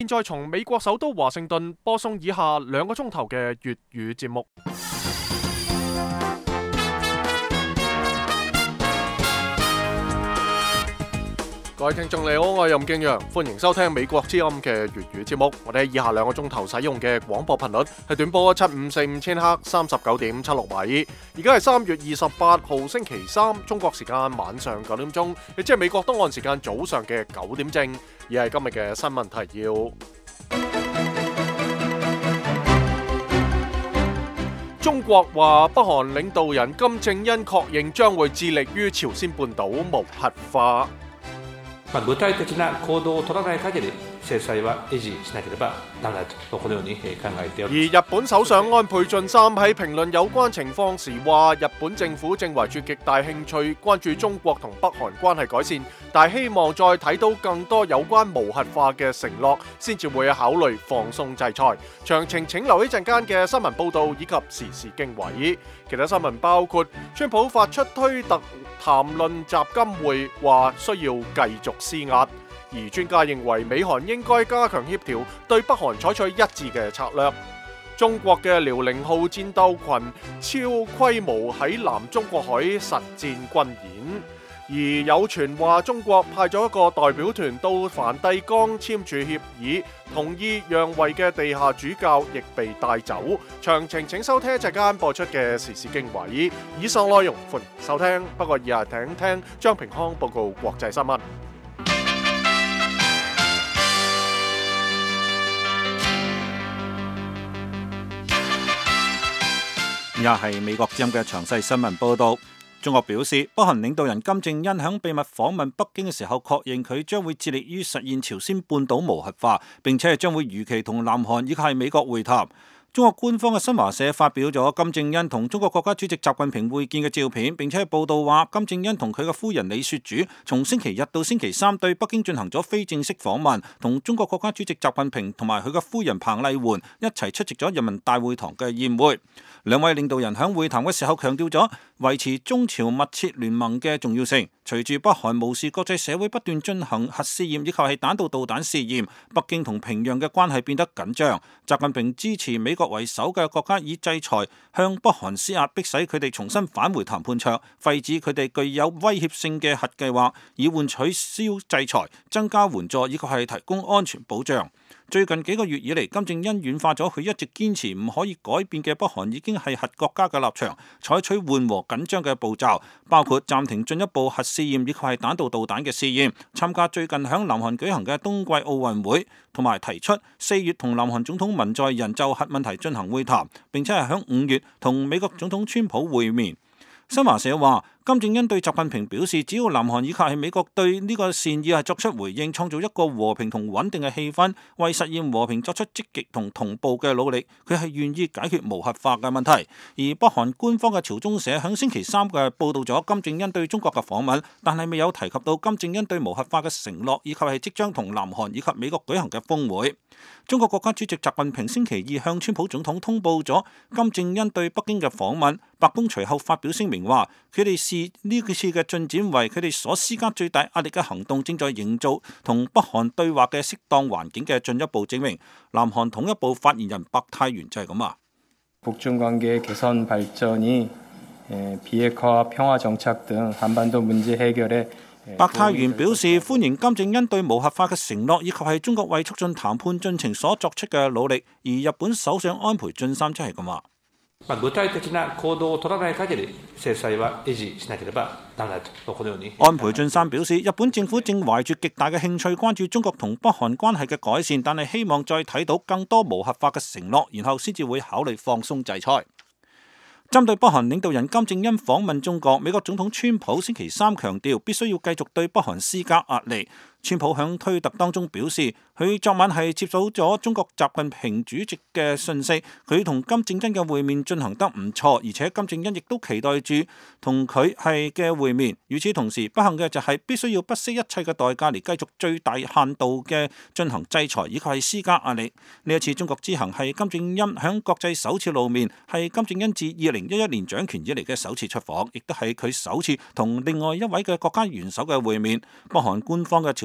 現在從美國首都華盛頓播送以下2個鐘頭嘅粵語節目。各位聽眾你好，我係任敬陽，歡迎收聽美國之音嘅粵語節目。我哋喺以下2個鐘頭使用嘅廣播頻率係短波7545千赫39.76米。而家係3月28號星期三，中國時間晚上9點鐘，亦即係美國東岸時間早上嘅9點正。而係今日嘅新聞提要。中國話北韓領導人金正恩確認將會致力於朝鮮半島無核化。 具體的な行動を取らない限り制裁は維持しなければならないとこのように考えております。 而日本首相安倍晉三喺評論有關情況時話，日本政府正懷住極大興趣關注中國同北韓關係改善，但係希望再睇到更多有關無核化嘅承諾，先至會考慮放鬆制裁。詳情請留意陣間嘅新聞報導以及時事經緯。其他新聞包括，川普發出推特談論習金會，話需要繼續施壓。而專家認為美韓應該加強協調，對北韓採取一致嘅策略。中國嘅遼寧號戰鬥群超規模喺南中國海實戰軍演，而有傳話中國派咗一個代表團到梵蒂岡簽署協議，同意讓位嘅地下主教亦被帶走。詳情請收聽一陣間播出嘅時事經緯。以上內容歡迎收聽，不過以下聽聽張平康報告國際新聞。 以下係美國之音嘅詳細新聞報導。中國表示，北韓領導人金正恩喺秘密訪問北京嘅時候，確認佢將會致力於實現朝鮮半島無核化，並且係將會如期同南韓以及係美國會談。中國官方嘅新華社發表咗金正恩同中國國家主席習近平會見嘅照片，並且係報道話，金正恩同佢嘅夫人李雪主從星期日到星期三對北京進行咗非正式訪問，同中國國家主席習近平同埋佢嘅夫人彭麗媛一齊出席咗人民大會堂嘅宴會。兩位領導人喺會談嘅時候強調咗維持中朝密切聯盟嘅重要性。隨住北韓無視國際社會不斷進行核試驗以及係彈道導彈試驗，北京同平壤嘅關係變得緊張。習近平支持美國為首嘅國家以制裁向北韓施壓，迫使佢哋重新返回談判桌，廢止佢哋具有威脅性嘅核計劃，以換取消制裁、增加援助以及係提供安全保障。最近幾個月以嚟，金正恩軟化咗佢一直堅持唔可以改變嘅北韓已經係核國家嘅立場，採取緩和緊張嘅步驟，包括暫停進一步核試驗以及係彈道導彈嘅試驗，參加最近響南韓舉行嘅冬季奧運會，同埋提出4月同南韓總統文在寅就核問題進行會談，並且係響5月同美國總統川普會面。新華社話，金正恩對習近平表示，只要南韓以及係美國對呢個善意係作出回應，創造一個和平同穩定嘅氣氛，為實現和平作出積極同同步嘅努力，佢係願意解決無核化嘅問題。而北韓官方嘅朝中社喺星期三嘅報導咗金正恩對中國嘅訪問，但係未有提及到金正恩對無核化嘅承諾，以及係即將同南韓以及美國舉行嘅峰會。中國國家主席習近平星期二向川普總統通報咗金正恩對北京嘅訪問，白宮隨後發表聲明話，佢哋視呢次嘅進展為佢哋所施加最大壓力嘅行動正在營造同北韓對話嘅適當環境嘅進一步證明。南韓統一部發言人白泰元就係咁話。 북중 관계 개선 발전이 비핵화 평화 정착 등 한반도 문제 해결에 白泰元表示歡迎金正恩對無核化嘅承諾，以及係中國為促進談判進程所作出嘅努力。而日本首相安倍晉三即係咁話。 具體的な行動を取らない限り制裁は維持しなければならないとこのように。 安倍晉三表示，日本政府正懷住極大嘅興趣關注中國同北韓關係嘅改善，但係希望再睇到更多無核化嘅承諾，然後先至會考慮放鬆制裁。針對北韓領導人金正恩訪問中國，美國總統川普星期三強調必須要繼續對北韓施加壓力。川普喺推特當中表示，佢昨晚係接到咗中國習近平主席嘅訊息，佢同金正恩嘅會面進行得唔錯，而且金正恩亦都期待住同佢係嘅會面。與此同時，不幸嘅就係必須要不惜一切嘅代價嚟繼續最大限度嘅進行制裁，以及係施加壓力。呢一次中國之行係金正恩喺國際首次露面，係金正恩自2011年掌權以嚟嘅首次出訪，亦都係佢首次同另外一位嘅國家元首嘅會面。北韓官方嘅朝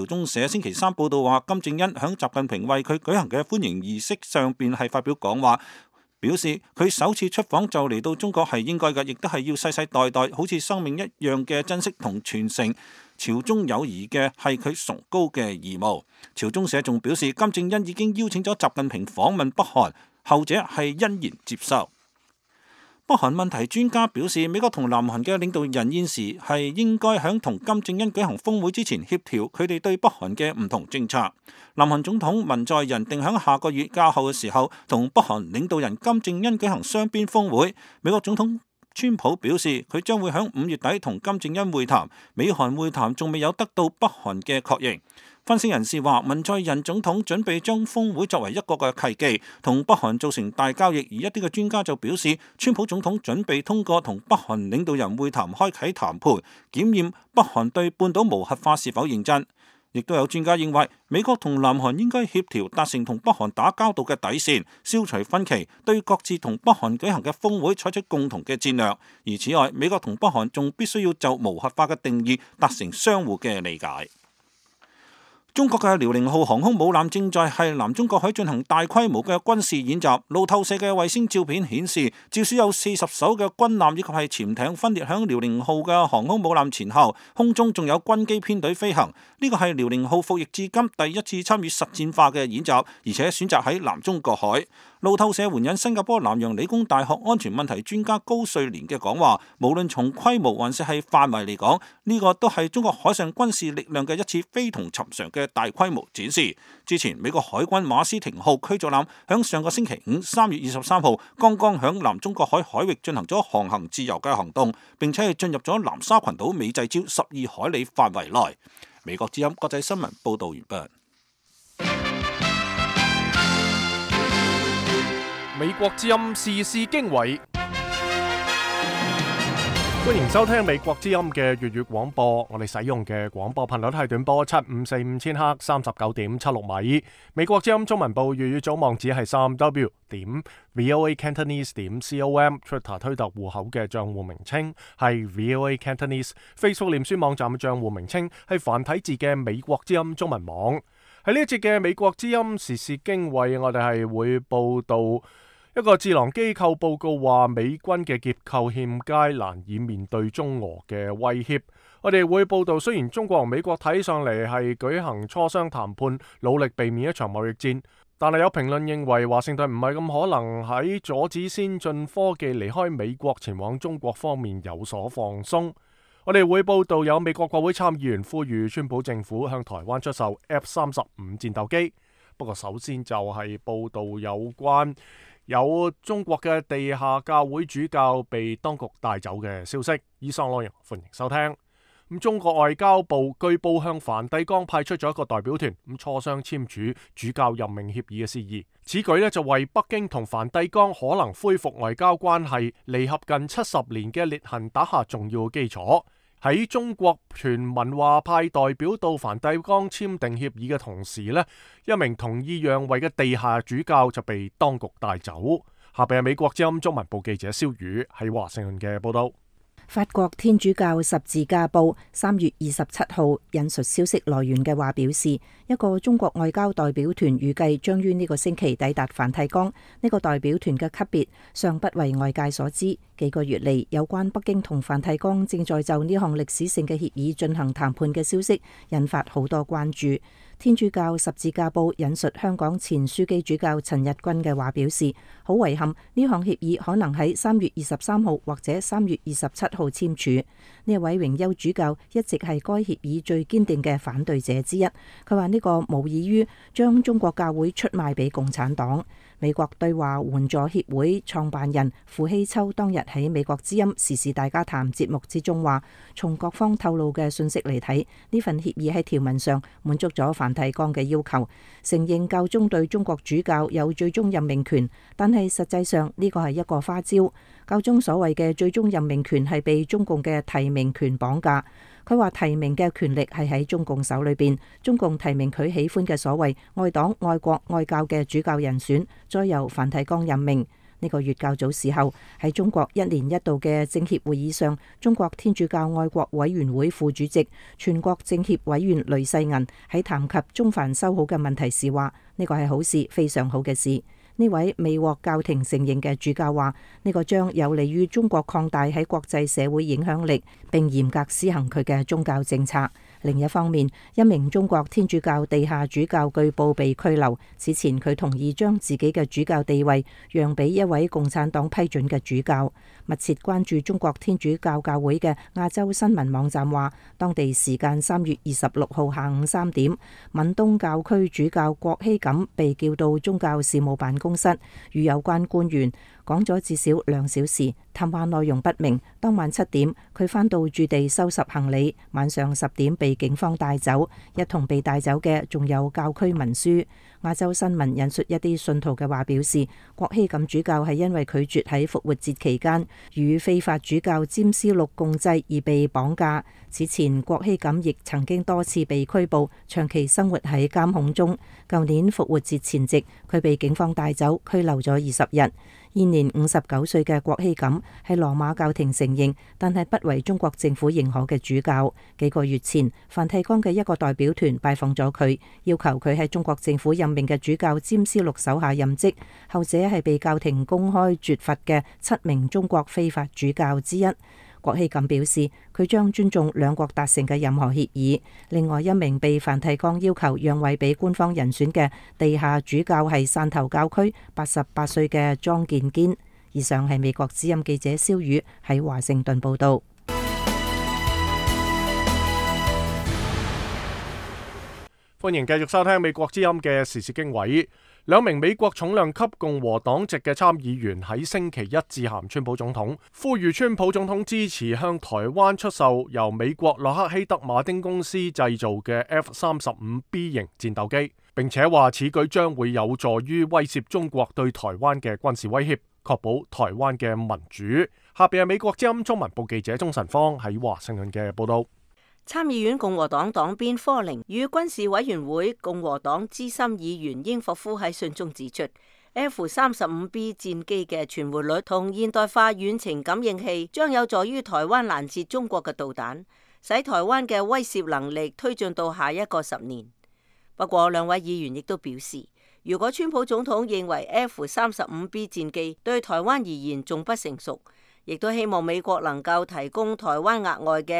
中社星期三報道話，金正恩響習近平為佢舉行嘅歡迎儀式上邊係發表講話，表示佢首次出訪就嚟到中國係應該嘅，亦都係要世世代代好似生命一樣嘅珍惜同傳承朝中友誼嘅係佢崇高嘅義務。朝中社仲表示，金正恩已經邀請咗習近平訪問北韓，後者係欣然接受。北韓問題專家表示，美國同南韓嘅領導人現時係應該響同金正恩舉行峰會之前協調佢哋對北韓嘅唔同政策。南韓總統文在寅定響下個月較後嘅時候同北韓領導人金正恩舉行雙邊峰會。美國總統川普表示，佢將會響5月底同金正恩會談，美韓會談仲未有得到北韓嘅確認。分析人士話，文在寅總統準備將峰會作為一個嘅契機，同北韓造成大交易。而一啲嘅專家就表示，川普總統準備通過同北韓領導人會談開啟談判，檢驗北韓對半島無核化是否認真。亦都有專家認為，美國同南韓應該協調達成同北韓打交道嘅底線，消除分歧，對各自同北韓舉行嘅峰會採取共同嘅戰略。而此外，美國同北韓仲必須要就無核化嘅定義達成相互嘅理解。中國嘅遼寧號航空母艦正在係南中國海進行大規模嘅軍事演習。路透社嘅衛星照片顯示，至少有40艘嘅軍艦以及係潛艇分列響遼寧號嘅航空母艦前後，空中仲有軍機編隊飛行。呢個係遼寧號服役至今第一次參與實戰化嘅演習，而且選擇喺南中國海。路透社援引新加坡南洋理工大學安全問題專家高瑞蓮嘅講話，無論從規模還是係範圍嚟講，呢個都係中國海上軍事力量嘅一次非同尋常嘅大規模展示。之前美國海軍馬斯廷號驅逐艦響上個星期五3月23號剛剛響南中國海海域進行咗航行自由嘅行動，並且係進入咗南沙群島美濟礁12海里範圍內。美國之音國際新聞報道完畢。 美國之音時事經緯，歡迎收聽美國之音嘅粵語廣播。我哋使用嘅廣播頻率係短波7545千赫39.76米。美國之音中文部粵語組網址係3w.voacantonese.com。Twitter 推特戶口嘅賬戶名稱係 VOA Cantonese。Facebook 臉書網站嘅賬戶名稱係繁體字嘅美國之音中文網。喺呢一節嘅美國之音時事經緯，我哋係會報道一個智囊機構報告話，美軍嘅結構欠佳，難以面對中俄嘅威脅。我哋會報道，雖然中國同美國睇上嚟係舉行磋商談判，努力避免一場貿易戰，但係有評論認為華盛頓唔係咁可能喺阻止先進科技離開美國前往中國方面有所放鬆。我哋會報道有美國國會參議員呼籲川普政府向台灣出售 F-35戰鬥機。不過首先就係報道有關有中國嘅地下教會主教被當局帶走嘅消息。以上內容歡迎收聽。中國外交部據報向梵蒂岡派出咗一個代表團，磋商簽署主教任命協議嘅事宜。此舉就為北京同梵蒂岡可能恢復外交關係離合近70年嘅裂痕打下重要基礎。喺中國傳聞話派代表到梵蒂岡簽訂協議嘅同時一名同意讓位嘅地下主教就被當局帶走。下邊係美國之音中文部記者蕭宇喺華盛頓嘅報道。 法國天主教十字架報3月27號引述消息來源嘅話表示，一個中國外交代表團預計將於呢個星期抵達梵蒂岡。呢個代表團嘅級別尚不為外界所知。幾個月嚟，有關北京同梵蒂岡正在就呢項歷史性嘅協議進行談判嘅消息，引發好多關注。天主教十字架報引述香港前書記主教陳日君嘅話表示，好遺憾呢項協議可能喺3月23號或者3月27號簽署。呢一位榮休主教一直係該協議最堅定嘅反對者之一。佢話呢個無異於將中國教會出賣俾共產黨。美國對華援助協會創辦人傅希秋當日喺美國之音時事大家談節目之中話，從各方透露嘅信息嚟睇，呢份協議喺條文上滿足咗梵蒂岡嘅要求，承認教宗對中國主教有最終任命權，但係實際上呢個係一個花招。教宗所謂嘅最終任命權係被中共嘅提名權綁架。佢話提名嘅權力係喺中共手裏邊，中共提名佢喜歡嘅所謂愛黨、愛國、愛教嘅主教人選，再由梵蒂岡任命。 呢個月較早時候喺中國一年一度嘅政協會議上，中國天主教愛國委員會副主席、全國政協委員雷世銀喺談及中梵修好嘅問題時話：呢個係好事，非常好嘅事。呢位未獲教廷承認嘅主教話：呢個將有利於中國擴大喺國際社會影響力，並嚴格施行佢嘅宗教政策。另一方面，一名中國天主教地下主教據報被拘留。此前佢同意將自己嘅主教地位讓俾一位共產黨批准嘅主教。密切關注中國天主教教會嘅亞洲新聞網站話，當地時間3月26號下午3點，閩東教區主教郭希錦被叫到宗教事務辦公室，與有關官員講咗至少2小時，談話內容不明。當晚7點，佢返到駐地收拾行李，晚上10點被警方帶走。一同被帶走嘅仲有教區文書。亞洲新聞引述一啲信徒嘅話表示，郭希錦主教係因為拒絕喺復活節期間與非法主教詹思祿共祭而被綁架。此前，郭希錦亦曾經多次被拘捕，長期生活喺監控中。舊年復活節前夕，佢被警方帶走，拘留咗20日。現年59歲嘅郭希錦係羅馬教廷承認，但係不為中國政府認可嘅主教。幾個月前，梵蒂岡嘅一個代表團拜訪咗佢，要求佢喺中國政府任命嘅主教詹思祿手下任職。後者係被教廷公開絕罰嘅7名中國非法主教之一。郭希錦表示，佢將尊重兩國達成嘅任何協議。另外一名被梵蒂岡要求讓位俾官方人選嘅地下主教係汕頭教區88歲嘅莊健堅。以上係美國之音記者蕭宇喺華盛頓報道。 歡迎繼續收聽美國之音嘅時事經緯。2名美國重量級共和黨籍嘅參議員喺星期一致函川普總統，呼籲川普總統支持向台灣出售由美國洛克希德馬丁公司製造嘅 F-35B 型戰鬥機，並且話此舉將會有助於威懾中國對台灣嘅軍事威脅，確保台灣嘅民主。下邊係美國之音中文部記者鍾晨芳喺華盛頓嘅報道。 參議院共和黨黨鞭科寧與軍事委員會共和黨資深議員英霍夫喺信中指出， F-35B 戰機嘅存活率同現代化遠程感應器將有助於台灣攔截中國嘅導彈，使台灣嘅威懾能力推進到下一個10年。不過兩位議員亦都表示，如果川普總統認為 F-35B 戰機對台灣而言仲不成熟，亦都希望美國能夠提供台灣額外嘅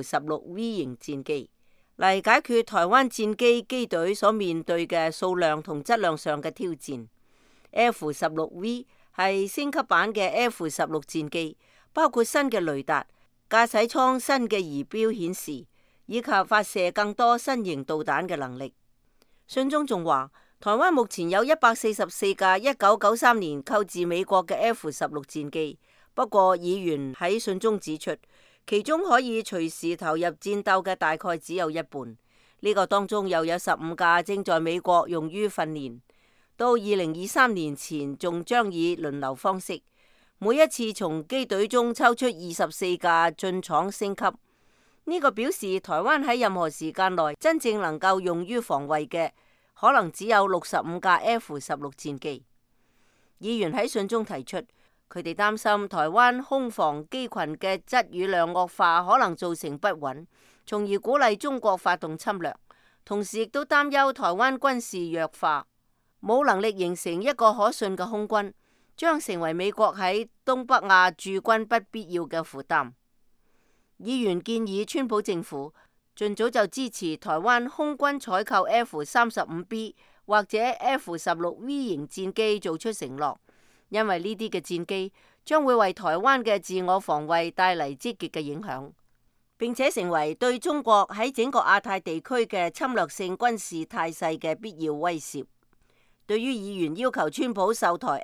F-16V 型戰機，嚟解決台灣戰機機隊所面對嘅數量同質量上嘅挑戰。F-16V 係升級版嘅 F-16戰機，包括新嘅雷達、駕駛艙新嘅儀表顯示，以及發射更多新型導彈嘅能力。信中仲話，台灣目前有144架1993年購自美國嘅 F-16戰機。不過，議員喺信中指出，其中可以隨時投入戰鬥嘅大概只有一半。呢個當中又有15架正在美國用於訓練，到2023年前仲將以輪流方式，每一次從機隊中抽出24架進廠升級。呢個表示台灣喺任何時間內真正能夠用於防衛嘅，可能只有65架 F-16戰機。議員喺信中提出，佢哋擔心台灣空防機群嘅質與量惡化可能造成不穩，從而鼓勵中國發動侵略。同時亦都擔憂台灣軍事弱化，冇能力形成一個可信嘅空軍，將成為美國喺東北亞駐軍不必要嘅負擔。議員建議川普政府盡早就支持台灣空軍採購 F-35B 或者 F-16V 型戰機做出承諾。因為呢啲嘅戰機將會為台灣嘅自我防衛帶嚟積極嘅影響，並且成為對中國喺整個亞太地區嘅侵略性軍事態勢嘅必要威懾。對於議員要求川普售台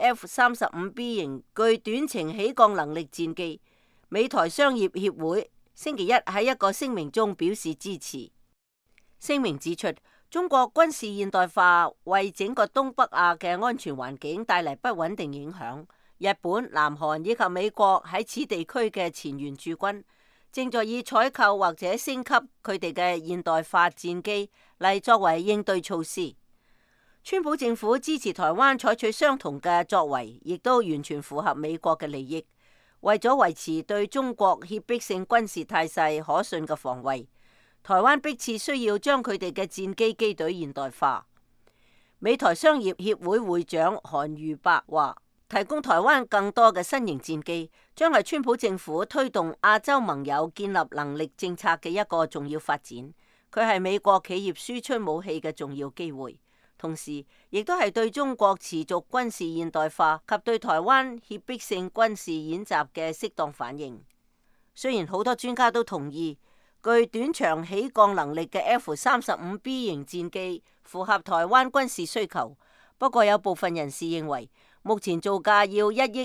F-35B 型具短程起降能力戰機，美台商業協會星期一喺一個聲明中表示支持。聲明指出，中國軍事現代化為整個東北亞嘅安全環境帶嚟不穩定影響。日本、南韓以及美國喺此地區嘅前沿駐軍正在以採購或者升級佢哋嘅現代化戰機嚟作為應對措施。 川普政府支持台灣採取相同嘅作為，亦都完全符合美國嘅利益。為咗維持對中國脅迫性軍事態勢可信嘅防衛，台灣迫切需要將佢哋嘅戰機機隊現代化。美台商業協會會長韓如伯話：提供台灣更多嘅新型戰機，將係川普政府推動亞洲盟友建立能力政策嘅一個重要發展。佢係美國企業輸出武器嘅重要機會，同時亦都係對中國持續軍事現代化及對台灣脅迫性軍事演習嘅適當反應。雖然好多專家都同意，具短場起降能力嘅 F-35B 型戰機符合台灣軍事需求，不過有部分人士認為，目前造價要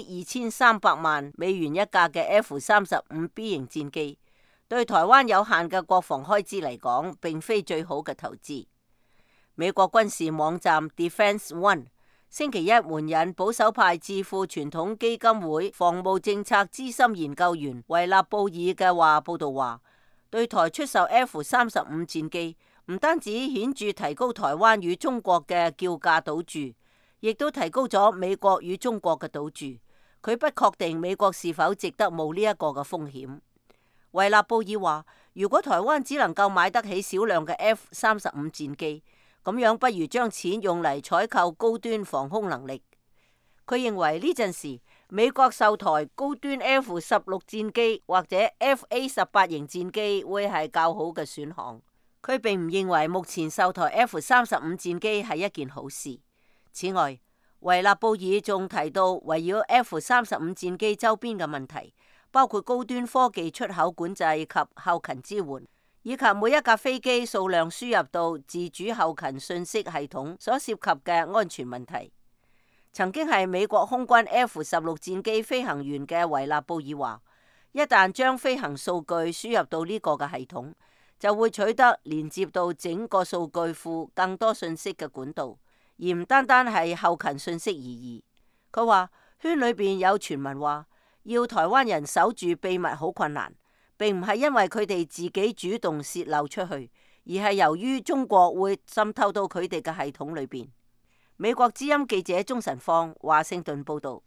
$1.23億一架嘅 F-35B 型戰機，對台灣有限嘅國防開支嚟講，並非最好嘅投資。美國軍事網站 Defense One 星期一援引保守派智庫傳統基金會防務政策資深研究員維納布爾嘅話報道話，對台出售 F-35戰機，唔單止顯著提高台灣與中國嘅叫價賭注，亦都提高咗美國與中國嘅賭注。佢不確定美國是否值得冒呢一個嘅風險。維納布爾話，如果台灣只能夠買得起少量嘅 F-35戰機，咁樣不如將錢用嚟採購高端防空能力。佢認為呢陣時，美國售台高端 F-16戰機或者 F/A-18型戰機會係較好嘅選項。佢並唔認為目前售台 F-35戰機係一件好事。此外，維納布爾仲提到圍繞 F-35戰機周邊嘅問題，包括高端科技出口管制及後勤支援，以及每一架飛機數量輸入到自主後勤信息系統所涉及嘅安全問題。曾經係美國空軍 F-16戰機飛行員嘅維納布爾話，一旦將飛行數據輸入到呢個嘅系統，就會取得連接到整個數據庫更多信息嘅管道，而唔單單係後勤信息而已。佢話圈裏邊有傳聞話，要台灣人守住秘密好困難，並唔係因為佢哋自己主動泄漏出去，而係由於中國會滲透到佢哋嘅系統裏邊。美國之音記者鍾晨芳華盛頓報道。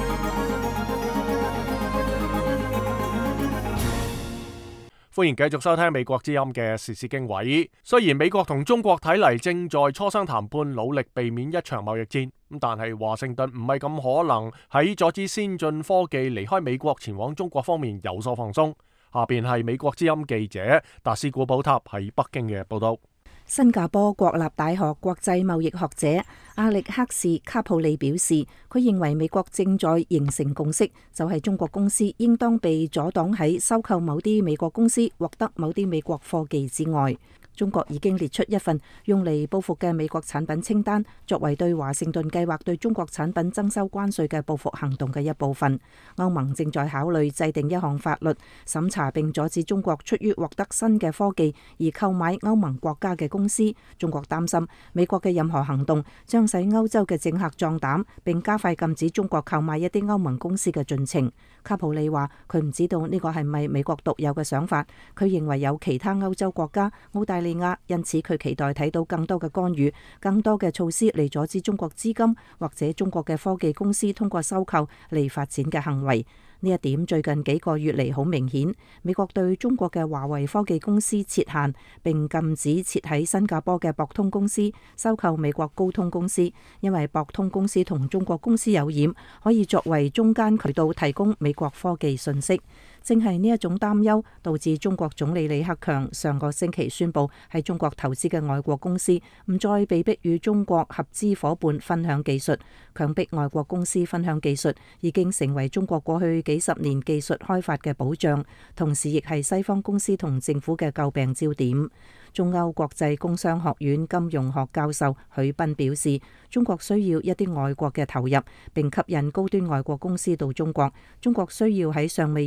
歡迎繼續收聽美國之音嘅時事經緯。雖然美國同中國睇嚟正在磋商談判，努力避免一場貿易戰，但係華盛頓唔係咁可能喺阻止先進科技離開美國前往中國方面有所放鬆。下邊係美國之音記者達斯古堡塔喺北京嘅報道。 新加坡國立大學國際貿易學者阿力克士卡普利表示，佢認為美國正在形成共識，就係中國公司應當被阻擋喺收購某啲美國公司獲得某啲美國科技之外。中國已經列出一份用嚟報復嘅美國產品清單，作為對華盛頓計劃對中國產品徵收關稅嘅報復行動嘅一部分。歐盟正在考慮制定一項法律，審查並阻止中國出於獲得新嘅科技而購買歐盟國家嘅公司。中國擔心美國嘅任何行動將使歐洲嘅政客壯膽，並加快禁止中國購買一啲歐盟公司嘅進程。卡普利話佢唔知道呢個係咪美國獨有嘅想法，佢認為有其他歐洲國家、澳大利亞，因此佢期待睇到更多嘅干預、更多嘅措施嚟阻止中國資金或者中國嘅科技公司通過收購嚟發展嘅行為。呢一點最近幾個月嚟好明顯，美國對中國嘅華為科技公司設限，並禁止設喺新加坡嘅博通公司收購美國高通公司，因為博通公司同中國公司有染，可以作為中間渠道提供美國科技信息。正係呢一種擔憂，導致中國總理李克強上個星期宣布，喺中國投資嘅外國公司唔再被迫與中國合資夥伴分享技術。強迫外國公司分享技術已經成為中國過去幾十年技術開發嘅保障，同時亦係西方公司同政府嘅詬病焦點。中歐國際工商學院金融學教授許斌表示，中國需要一啲外國嘅投入，並吸引高端外國公司到中國。中國需要喺尚未有幾多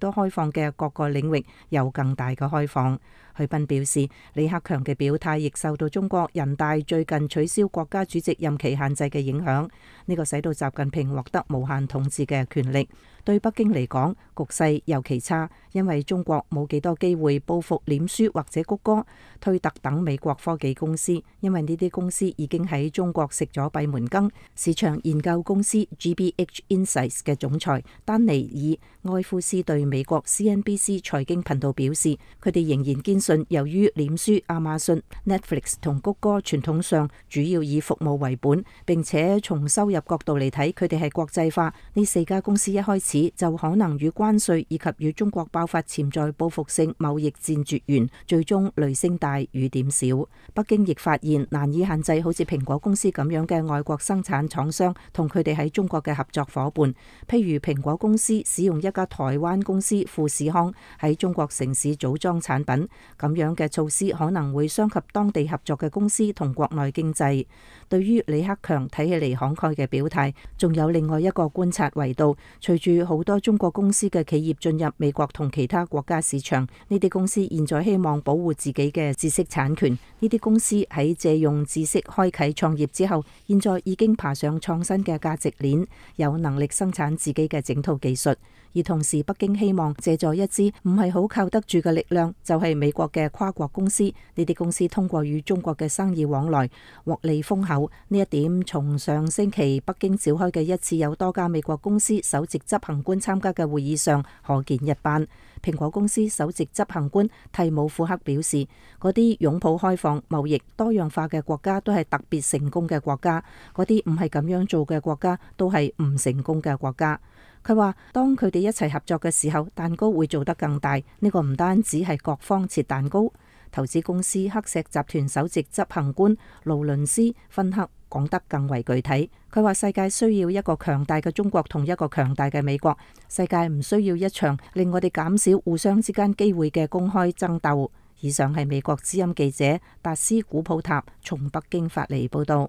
多開放嘅各個領域有更大嘅開放。許斌表示，李克強嘅表態亦受到中國人大最近取消國家主席任期限制嘅影響，呢個使到習近平獲得無限統治嘅權力。對北京嚟講，局勢尤其差，因為中國冇幾多機會報復臉書或者谷歌、推特等美國科技公司，因為呢啲公司已經喺中國食咗閉門羹。市場研究公司 GBH Insights 嘅總裁丹尼爾埃夫斯對美國 CNBC 財經頻道表示，佢哋仍然堅信，由於臉書、亞馬遜、Netflix 同谷歌傳統上主要以服務為本，並且從收入角度嚟睇，佢哋係國際化，呢4家公司一開始就可能與關稅以及與中國爆發潛在報復性貿易戰絕緣，最終雷聲大雨點小。北京亦發現難以限制好似蘋果公司咁樣嘅外國生產廠商同佢哋喺中國嘅合作伙伴，譬如蘋果公司使用一家台灣公司富士康喺中國城市組裝產品，咁樣嘅措施可能會傷及當地合作嘅公司同國內經濟。對於李克強睇起嚟慷慨嘅表態，仲有另外一個觀察維度，隨住好多中國公司嘅企業進入美國同其他國家市場，呢啲公司現在希望保護自己嘅知識產權。呢啲公司喺借用知識開啟創業之後，現在已經爬上創新嘅價值鏈，有能力生產自己嘅整套技術。而同時，北京希望借助一支唔係好靠得住嘅力量，就係美國嘅跨國公司。呢啲公司通過與中國嘅生意往來獲利豐厚。呢一點從上星期北京召開嘅一次有多家美國公司首席執行官參加嘅會議上可見一斑。蘋果公司首席執行官蒂姆庫克表示，嗰啲擁抱開放、貿易多樣化嘅國家都係特別成功嘅國家，嗰啲唔係咁樣做嘅國家都係唔成功嘅國家。佢話，當佢哋一齊合作嘅時候，蛋糕會做得更大。呢個唔單止係各方切蛋糕。投資公司黑石集團首席執行官勞倫斯芬克講得更為具體。佢話，世界需要一個強大嘅中國同一個強大嘅美國，世界唔需要一場令我哋減少互相之間機會嘅公開爭鬥。以上係美國之音記者達斯古普塔從北京發嚟報道。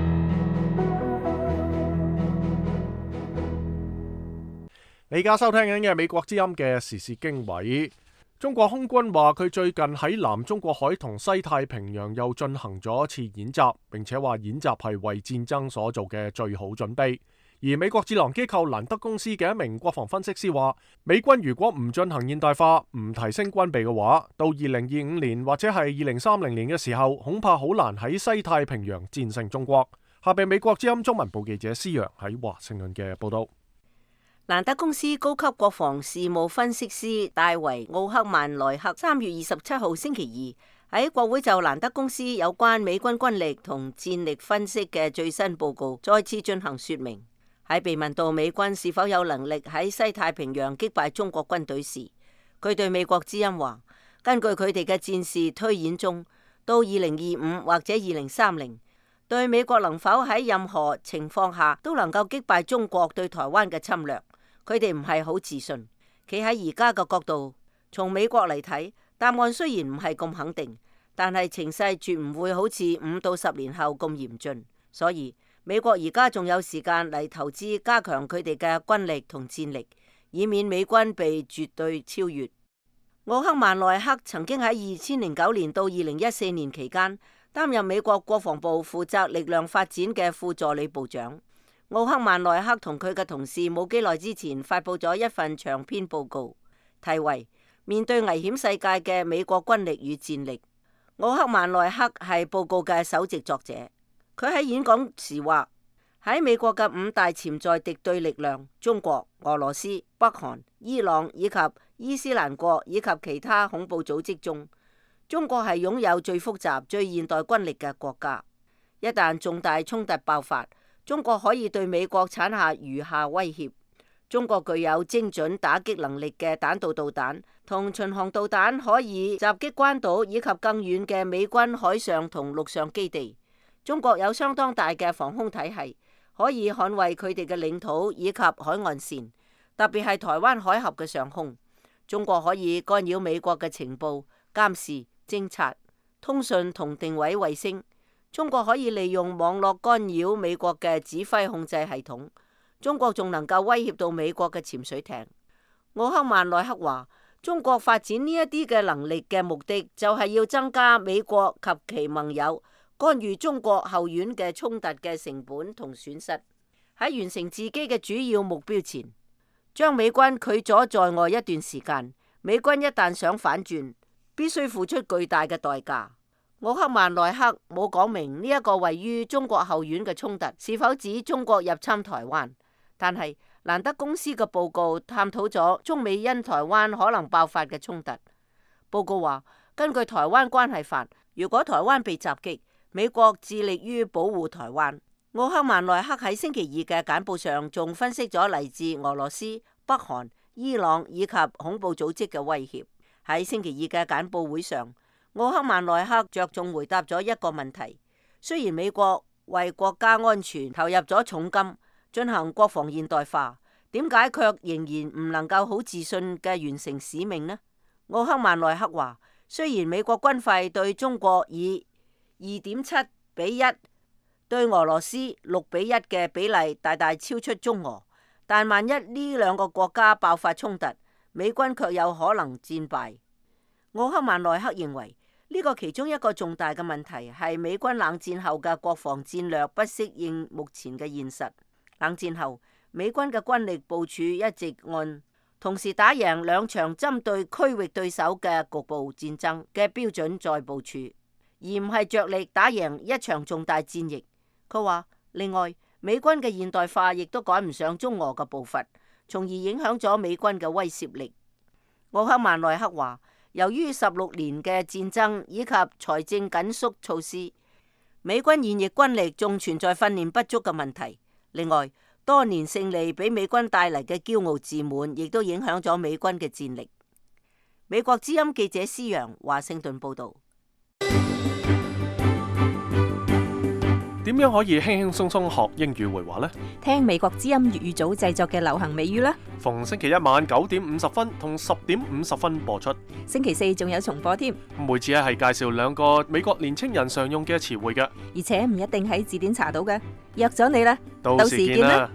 你而家收聽緊嘅美國之音嘅時事經緯。中國空軍話佢最近喺南中國海同西太平洋又進行咗一次演習，並且話演習係為戰爭所做嘅最好準備。而美國智囊機構蘭德公司嘅一名國防分析師話，美軍如果唔進行現代化、唔提升軍備嘅話，到2025年或者係2030年嘅時候，恐怕好難喺西太平洋戰勝中國。下邊美國之音中文部記者施洋喺華盛頓嘅報道。 蘭德公司高級國防事務分析師戴維奧克曼萊克3月27號星期二喺國會就蘭德公司有關美軍軍力同戰力分析嘅最新報告再次進行說明。喺被問到美軍是否有能力喺西太平洋擊敗中國軍隊時，佢對美國之音話，根據佢哋嘅戰事推演中，到2025或者2030，對美國能否喺任何情況下都能夠擊敗中國對台灣嘅侵略，佢哋唔係好自信。企喺而家嘅角度，從美國嚟睇，答案雖然唔係咁肯定，但係情勢絕唔會好似5到10年後咁嚴峻。所以美國而家仲有時間嚟投資加強佢哋嘅軍力同戰力，以免美軍被絕對超越。奧克曼萊克曾經喺2009年到2014年期間擔任美國國防部負責力量發展嘅副助理部長。奧克曼萊克同佢嘅同事冇幾耐之前發佈咗一份長篇報告，題為《面對危險世界嘅美國軍力與戰力》。奧克曼萊克係報告嘅首席作者。佢喺演講時話，喺美國嘅5大潛在敵對力量——中國、俄羅斯、北韓、伊朗以及伊斯蘭國以及其他恐怖組織中，中國係擁有最複雜、最現代軍力嘅國家。一旦重大衝突爆發，中國可以對美國產下如下威脅：中國具有精準打擊能力嘅彈道導彈同巡航導彈，可以襲擊關島以及更遠嘅美軍海上同陸上基地。中國有相當大嘅防空體系，可以捍衛佢哋嘅領土以及海岸線，特別係台灣海峽嘅上空。中國可以干擾美國嘅情報、監視、偵察、通訊同定位衛星。中國可以利用網絡干擾美國嘅指揮控制系統。中國仲能夠威脅到美國嘅潛水艇。 奧克曼內克話，中國發展呢一啲嘅能力嘅目的就係要增加美國及其盟友干預中國後院嘅衝突嘅成本同損失，喺完成自己嘅主要目標前，將美軍拒咗在外一段時間。美軍一旦想反轉，必須付出巨大嘅代價。奧克曼內克冇講明呢一個位於中國後院嘅衝突是否指中國入侵台灣，但係蘭德公司嘅報告探討咗中美因台灣可能爆發嘅衝突。報告話，根據台灣關係法，如果台灣被襲擊，美國致力於保護台灣。奧克曼內克喺星期二嘅簡報上仲分析咗嚟自俄羅斯、北韓、伊朗以及恐怖組織嘅威脅。喺星期二嘅簡報會上，奧克曼內克着重回答咗一個問題：雖然美國為國家安全投入咗重金進行國防現代化，點解卻仍然唔能夠好自信嘅完成使命呢？奧克曼內克話：雖然美國軍費對中國以2.7:1，對俄羅斯6:1嘅比例大大超出中俄，但萬一呢兩個國家爆發衝突，美軍卻有可能戰敗。奧克曼內克認為呢個其中一個重大嘅問題係美軍冷戰後嘅國防戰略不適應目前嘅現實。冷戰後，美軍嘅軍力部署一直按同時打贏兩場針對區域對手嘅局部戰爭嘅標準在部署，而唔係着力打贏一場重大戰役。佢話，另外美軍嘅現代化亦都趕唔上中俄嘅步伐，從而影響咗美軍嘅威懾力。奧克曼內克話，由於16年嘅戰爭以及財政緊縮措施，美軍現役軍力仲存在訓練不足嘅問題。另外，多年勝利俾美軍帶嚟嘅驕傲自滿，亦都影響咗美軍嘅戰力。美國之音記者施揚華盛頓報道。 點樣可以輕輕鬆鬆學英語會話呢？ 聽美國之音粵語組製作嘅流行美語啦。 逢星期一晚9:50同10:50播出。 星期四仲有重播添。 每次係介紹兩個美國年青人常用嘅詞彙嘅， 而且唔一定喺字典查到嘅。約咗你啦， 到時見啦。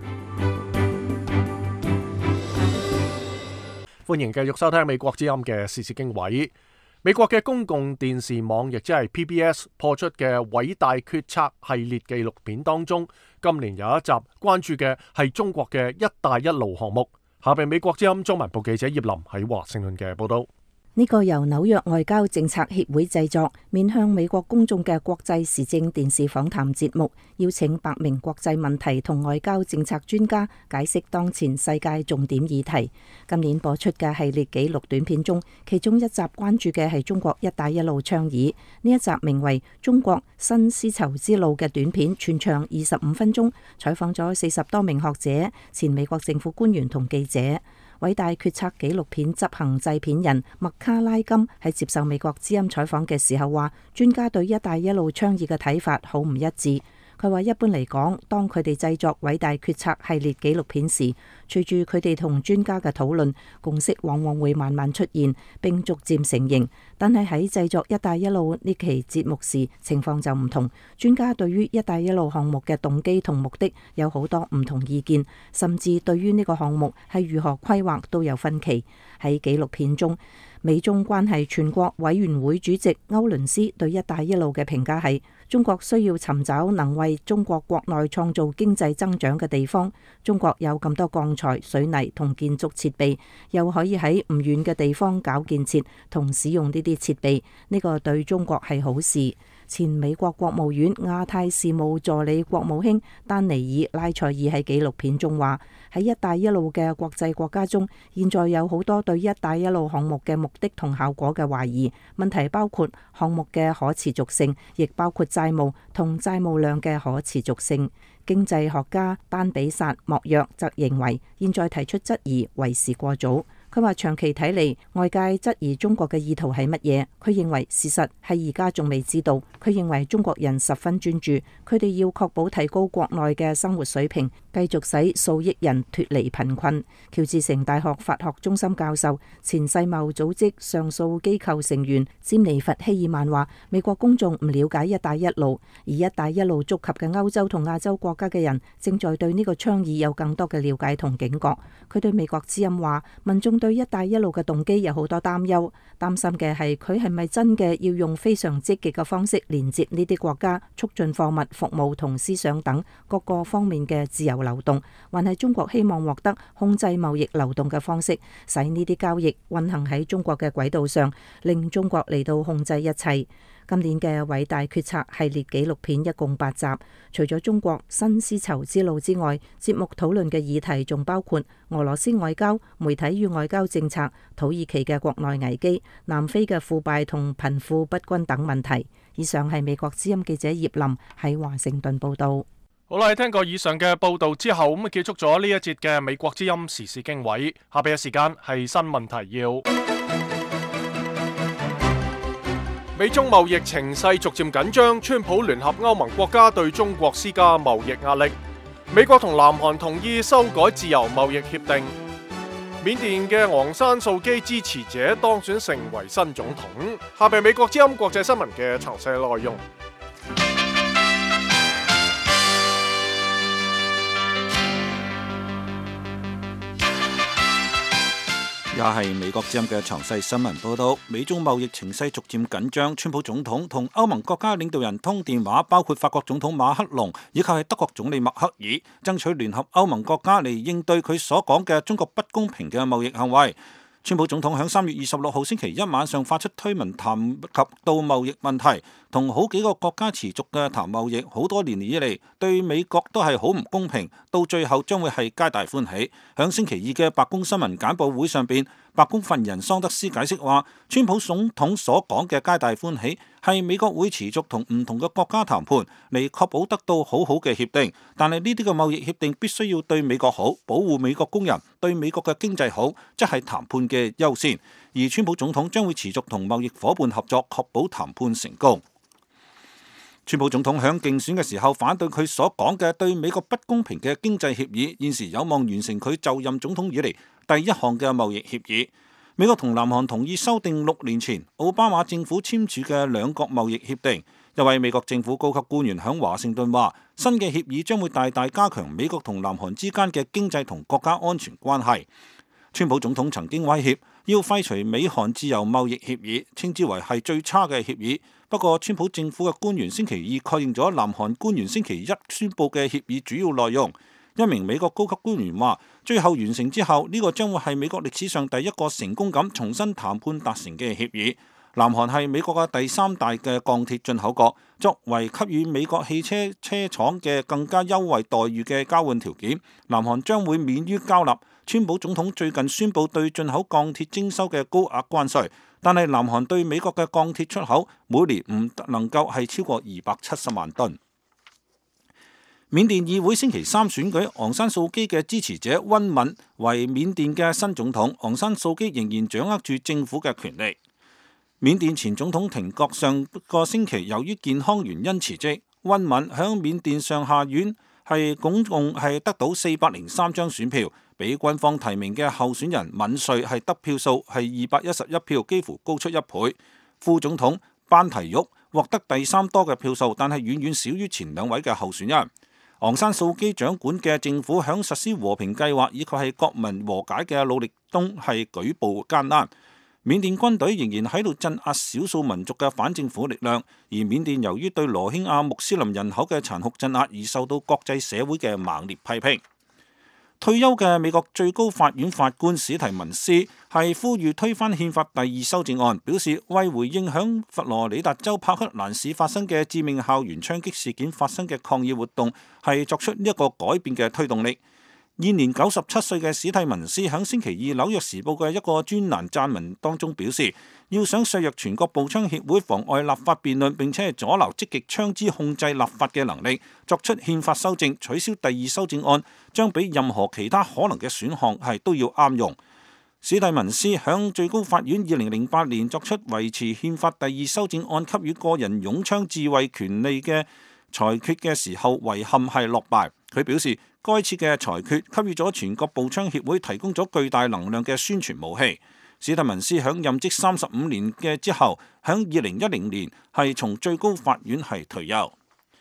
歡迎繼續收聽美國之音嘅時事經緯。美國嘅公共電視網亦即係 PBS 播出嘅偉大決策系列紀錄片當中，今年有一集關注嘅係中國嘅一帶一路項目。下邊美國之音中文部記者葉林喺華盛頓嘅報道。 呢個由紐約外交政策協會製作，面向美國公眾嘅國際時政電視訪談節目，邀請8名國際問題同外交政策專家解釋當前世界重點議題。今年播出嘅系列紀錄短片中，其中一集關注嘅係中國一帶一路倡議。呢一集名為《中國新絲綢之路》嘅短片，全長25分鐘，採訪咗40多名學者、前美國政府官員同記者。偉大決策紀錄片執行製片人麥卡拉金喺接受美國之音採訪嘅時候話，專家對一帶一路倡議嘅睇法好唔一致。佢話一般嚟講，當佢哋製作偉大決策系列紀錄片時，隨住佢哋同專家嘅討論，共識往往會慢慢出現並逐漸成型。但係喺製作一帶一路呢期節目時，情況就唔同。專家對於一帶一路項目嘅動機同目的有好多唔同意見，甚至對於呢個項目係如何規劃都有分歧。喺紀錄片中，美中關係全國委員會主席歐倫斯對一帶一路嘅評價係：中國需要尋找能為中國國內創造經濟增長嘅地方。中國有咁多鋼材、水泥同建築設備，又可以喺唔遠嘅地方搞建設同使用呢啲設備，呢個對中國係好事。前美國國務院亞太事務助理國務卿丹尼爾拉塞爾喺紀錄片中話：喺一帶一路嘅國際國家中，現在有好多對一帶一路項目嘅目的同效果嘅懷疑。問題包括項目嘅可持續性，亦包括債務同債務量嘅可持續性。經濟學家丹比薩莫約則認為，現在提出質疑為時過早。佢話長期睇嚟，外界質疑中國嘅意圖係乜嘢。佢認為事實係而家仲未知道。佢認為中國人十分專注，佢哋要確保提高國內嘅生活水平，繼續使數億人脫離貧困。喬治城大學法學中心教授、前世貿組織上訴機構成員詹尼弗希爾曼話：美國公眾唔了解一帶一路，而一帶一路觸及嘅歐洲同亞洲國家嘅人正在對呢個倡議有更多嘅了解同警覺。佢對美國之音話：民眾對一帶一路嘅動機有好多擔憂，擔心嘅係佢係咪真嘅要用非常積極嘅方式連接呢啲國家，促進貨物、服務同思想等各個方面嘅自由流動，還係中國希望獲得控制貿易流動嘅方式，使呢啲交易運行喺中國嘅軌道上，令中國嚟到控制一切。今年嘅偉大決策系列紀錄片一共8集，除咗中國新絲綢之路之外，節目討論嘅議題仲包括俄羅斯外交、媒體與外交政策、土耳其嘅國內危機、南非嘅腐敗同貧富不均等問題。以上係美國之音記者葉林喺華盛頓報道。 好啦，聽過以上嘅報道之後，咁結束咗呢一節嘅美國之音時事經緯。下邊嘅時間係新聞提要。美中貿易情勢逐漸緊張，川普聯合歐盟國家對中國施加貿易壓力。美國同南韓同意修改自由貿易協定。緬甸嘅昂山素基支持者當選成為新總統。下邊美國之音國際新聞嘅詳細內容。 也係美國之音嘅詳細新聞報道，美中貿易情勢逐漸緊張，川普總統同歐盟國家領導人通電話，包括法國總統馬克龍以及係德國總理默克爾，爭取聯合歐盟國家嚟應對佢所講嘅中國不公平嘅貿易行為。川普總統喺3月26號星期一晚上發出推文，談及到貿易問題，同好幾個國家持續嘅談貿易，好多年以嚟對美國都係好唔公平，到最後將會係皆大歡喜。喺星期二嘅白宮新聞簡報會上邊，白宮發言人桑德斯解釋話，川普總統所講嘅皆大歡喜係美國會持續同唔同嘅國家談判嚟確保得到好好嘅協定，但係呢啲嘅貿易協定必須要對美國好，保護美國工人，對美國嘅經濟好，即係談判嘅優先。而川普總統將會持續同貿易夥伴合作，確保談判成功。川普總統喺競選嘅時候反對佢所講嘅對美國不公平嘅經濟協議，現時有望完成佢就任總統以嚟第一項嘅貿易協議。美國同南韓同意修訂6年前奧巴馬政府簽署嘅兩國貿易協定。一位美國政府高級官員喺華盛頓話，新嘅協議將會大大加強美國同南韓之間嘅經濟同國家安全關係。川普總統曾經威脅要廢除美韓自由貿易協議，稱之為係最差嘅協議。不過，川普政府嘅官員星期二確認咗南韓官員星期一宣佈嘅協議主要內容。一名美國高級官員話，最後完成之後，呢個將會係美國歷史上第一個成功咁重新談判達成嘅協議。南韓係美國嘅第3大嘅鋼鐵進口國，作為給予美國汽車車廠嘅更加優惠待遇嘅交換條件，南韓將會免於交納川普總統最近宣布對進口鋼鐵徵收嘅高額關稅，但係南韓對美國嘅鋼鐵出口每年唔能夠係超過270萬噸。緬甸議會星期3選舉昂山素基嘅支持者温敏為緬甸嘅新總統，昂山素基仍然掌握住政府嘅權力。緬甸前總統廷覺上個星期由於健康原因辭職，温敏響緬甸上下院係總共係得到403張選票，比軍方提名嘅候選人敏瑞係得票數係211票，幾乎高出1倍。副總統班提育獲得第3多嘅票數，但係遠遠少於前2位嘅候選人。昂山素基掌管嘅政府響實施和平計劃以及係國民和解嘅努力中係舉步艱難。緬甸軍隊仍然喺度鎮壓少數民族嘅反政府力量，而緬甸由於對羅興亞穆斯林人口嘅殘酷鎮壓而受到國際社會嘅猛烈批評。退休嘅美國最高法院法官史提文斯係呼籲推翻憲法第2修正案，表示為回應響佛羅里達州帕克蘭市發生嘅致命校園槍擊事件發生嘅抗議活動係作出一個改變嘅推動力。現年97歲嘅史蒂文斯喺星期二紐約時報嘅一個專欄撰文當中表示，要想削弱全國步槍協會妨礙立法辯論並且係阻撓積極槍支控制立法嘅能力，作出憲法修正，取消第2修正案，將比任何其他可能嘅選項係都要啱用。史蒂文斯喺最高法院2008年作出維持憲法第2修正案給予個人擁槍自衛權利嘅裁決嘅時候，遺憾係落敗。佢表示，該次嘅裁決給予咗全國步槍協會提供咗巨大能量嘅宣傳武器。史蒂文斯響任職35年嘅之後，響2010年係從最高法院係退休。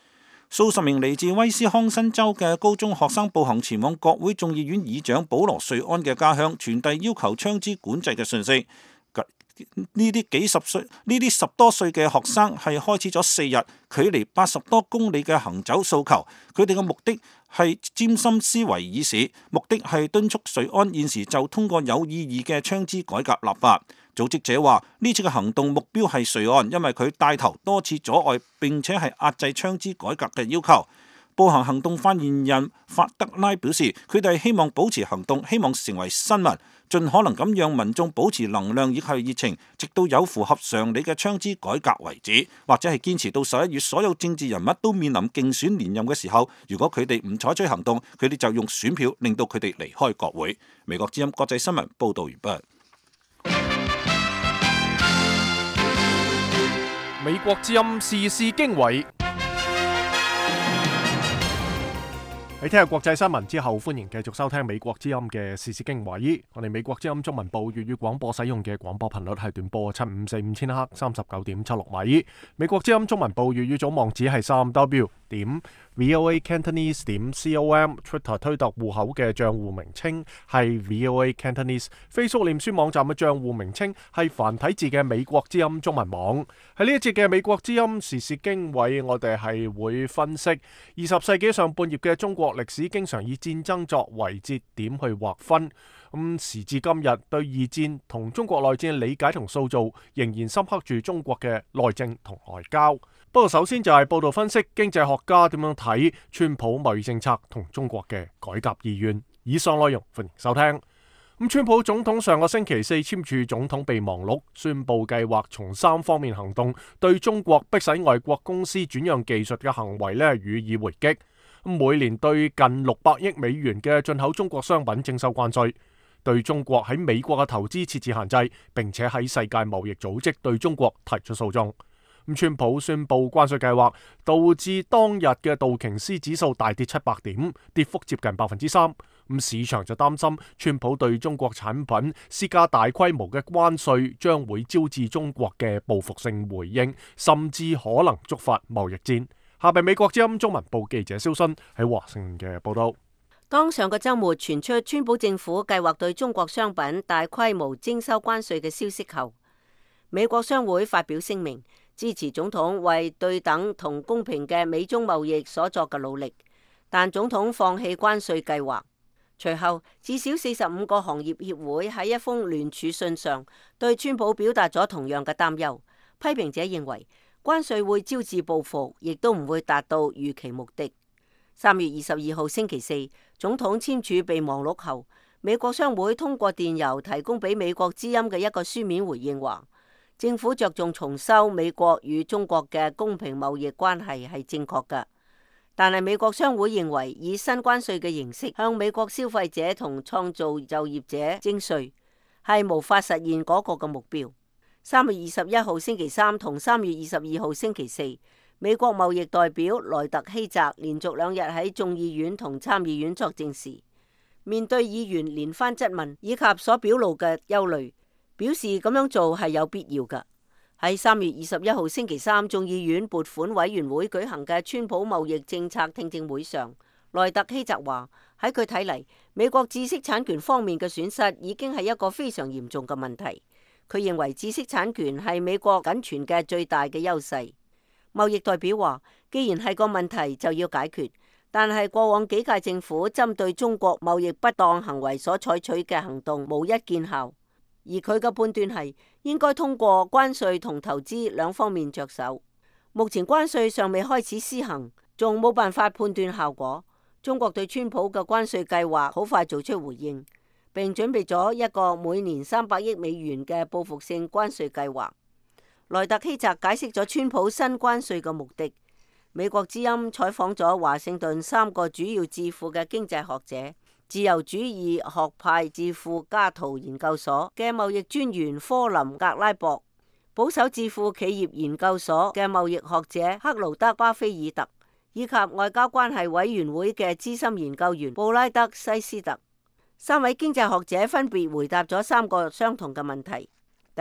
數十名嚟自威斯康辛州嘅高中學生步行前往國會眾議院議長保羅瑞安嘅家鄉，傳遞要求槍支管制嘅訊息。呢啲十多歲嘅學生係開始咗4日距離80多公里嘅行走訴求，佢哋嘅目的係詹森斯維爾市，目的係敦促瑞安現時就通過有意義嘅槍支改革立法。組織者話呢次嘅行動目標係瑞安，因為佢帶頭多次阻礙並且係壓制槍支改革嘅要求。步行行動發言人法德拉表示，佢哋希望保持行動，希望成為新聞，盡可能咁讓民眾保持能量以及熱情，直到有符合常理嘅槍支改革為止，或者係堅持到11月所有政治人物都面臨競選連任嘅時候。如果佢哋唔採取行動，佢哋就用選票令到佢哋離開國會。美國之音國際新聞報道完畢。 美國之音時事經緯。喺聽日國際新聞之後，歡迎繼續收聽美國之音嘅時事經緯。我哋美國之音中文部粵語廣播使用嘅廣播頻率係短波7545千赫39.76米。美國之音中文部粵語總網址係3w.voacantonese.com。Twitter 推特戶口嘅賬戶名稱係 VOA Cantonese。Facebook 臉書網站嘅賬戶名稱係繁體字嘅美國之音中文網。喺呢一節嘅美國之音時事經緯，我哋係會分析20世紀上半葉嘅中國歷史經常以戰爭作為節點去劃分，時至今日對二戰同中國內戰嘅理解同塑造仍然深刻住中國嘅內政同外交。不過首先就係報道分析經濟學家點樣睇川普貿易政策同中國嘅改革意願。以上內容歡迎收聽。川普總統上個星期4簽署總統備忘錄，宣布計劃從3方面行動，對中國迫使外國公司轉讓技術嘅行為予以回擊。每年對近600億美元嘅進口中國商品徵收關稅，對中國喺美國嘅投資設置限制，並且喺世界貿易組織對中國提出訴訟。川普宣布關稅計劃，導致當日嘅道瓊斯指數大跌700點，跌幅接近3%。市場就擔心川普對中國產品施加大規模嘅關稅，將會招致中國嘅報復性回應，甚至可能觸發貿易戰。下邊美國之音中文部記者蕭新喺華盛頓嘅報道。 當上個週末傳出川普政府計劃對中國商品大規模徵收關稅嘅消息後，美國商會發表聲明，支持總統為對等同公平嘅美中貿易所作嘅努力，但總統放棄關稅計劃。隨後，至少45個行業協會喺一封聯署信上對川普表達咗同樣嘅擔憂。批評者認為關稅會招致報復，亦都唔會達到預期目的。3月22號星期四，總統簽署備忘錄後，美國商會通過電郵提供俾美國之音嘅一個書面回應話，政府着重重修美國與中國嘅公平貿易關係係正確嘅，但係美國商會認為以新關稅嘅形式向美國消費者同創造就業者徵稅係無法實現嗰個嘅目標。3月21號星期三同3月22號星期四，美國貿易代表萊特希澤連續2日喺眾議院同參議院作證時，面對議員連番質問以及所表露嘅憂慮，表示咁樣做係有必要㗎。喺3月21號星期三，眾議院撥款委員會舉行嘅川普貿易政策聽證會上，萊特希澤話喺佢睇嚟，美國知識產權方面嘅損失已經係一個非常嚴重嘅問題。佢認為知識產權係美國僅存嘅最大嘅優勢。貿易代表話，既然係個問題就要解決，但係過往幾屆政府針對中國貿易不當行為所採取嘅行動無一見效，而佢嘅判斷係應該通過關稅同投資兩方面着手。目前關稅尚未開始施行，仲冇辦法判斷效果。中國對川普嘅關稅計劃好快做出回應，並準備咗一個每年300億美元嘅報復性關稅計劃。萊特希澤解釋咗川普新關稅嘅目的。美國之音採訪咗華盛頓3個主要智庫嘅經濟學者，自由主義學派智庫加圖研究所嘅貿易專員科林格拉博，保守智庫企業研究所嘅貿易學者克勞德巴菲爾特，以及外交關係委員會嘅資深研究員布拉德西斯特。3位經濟學者分別回答咗3個相同嘅問題。第一，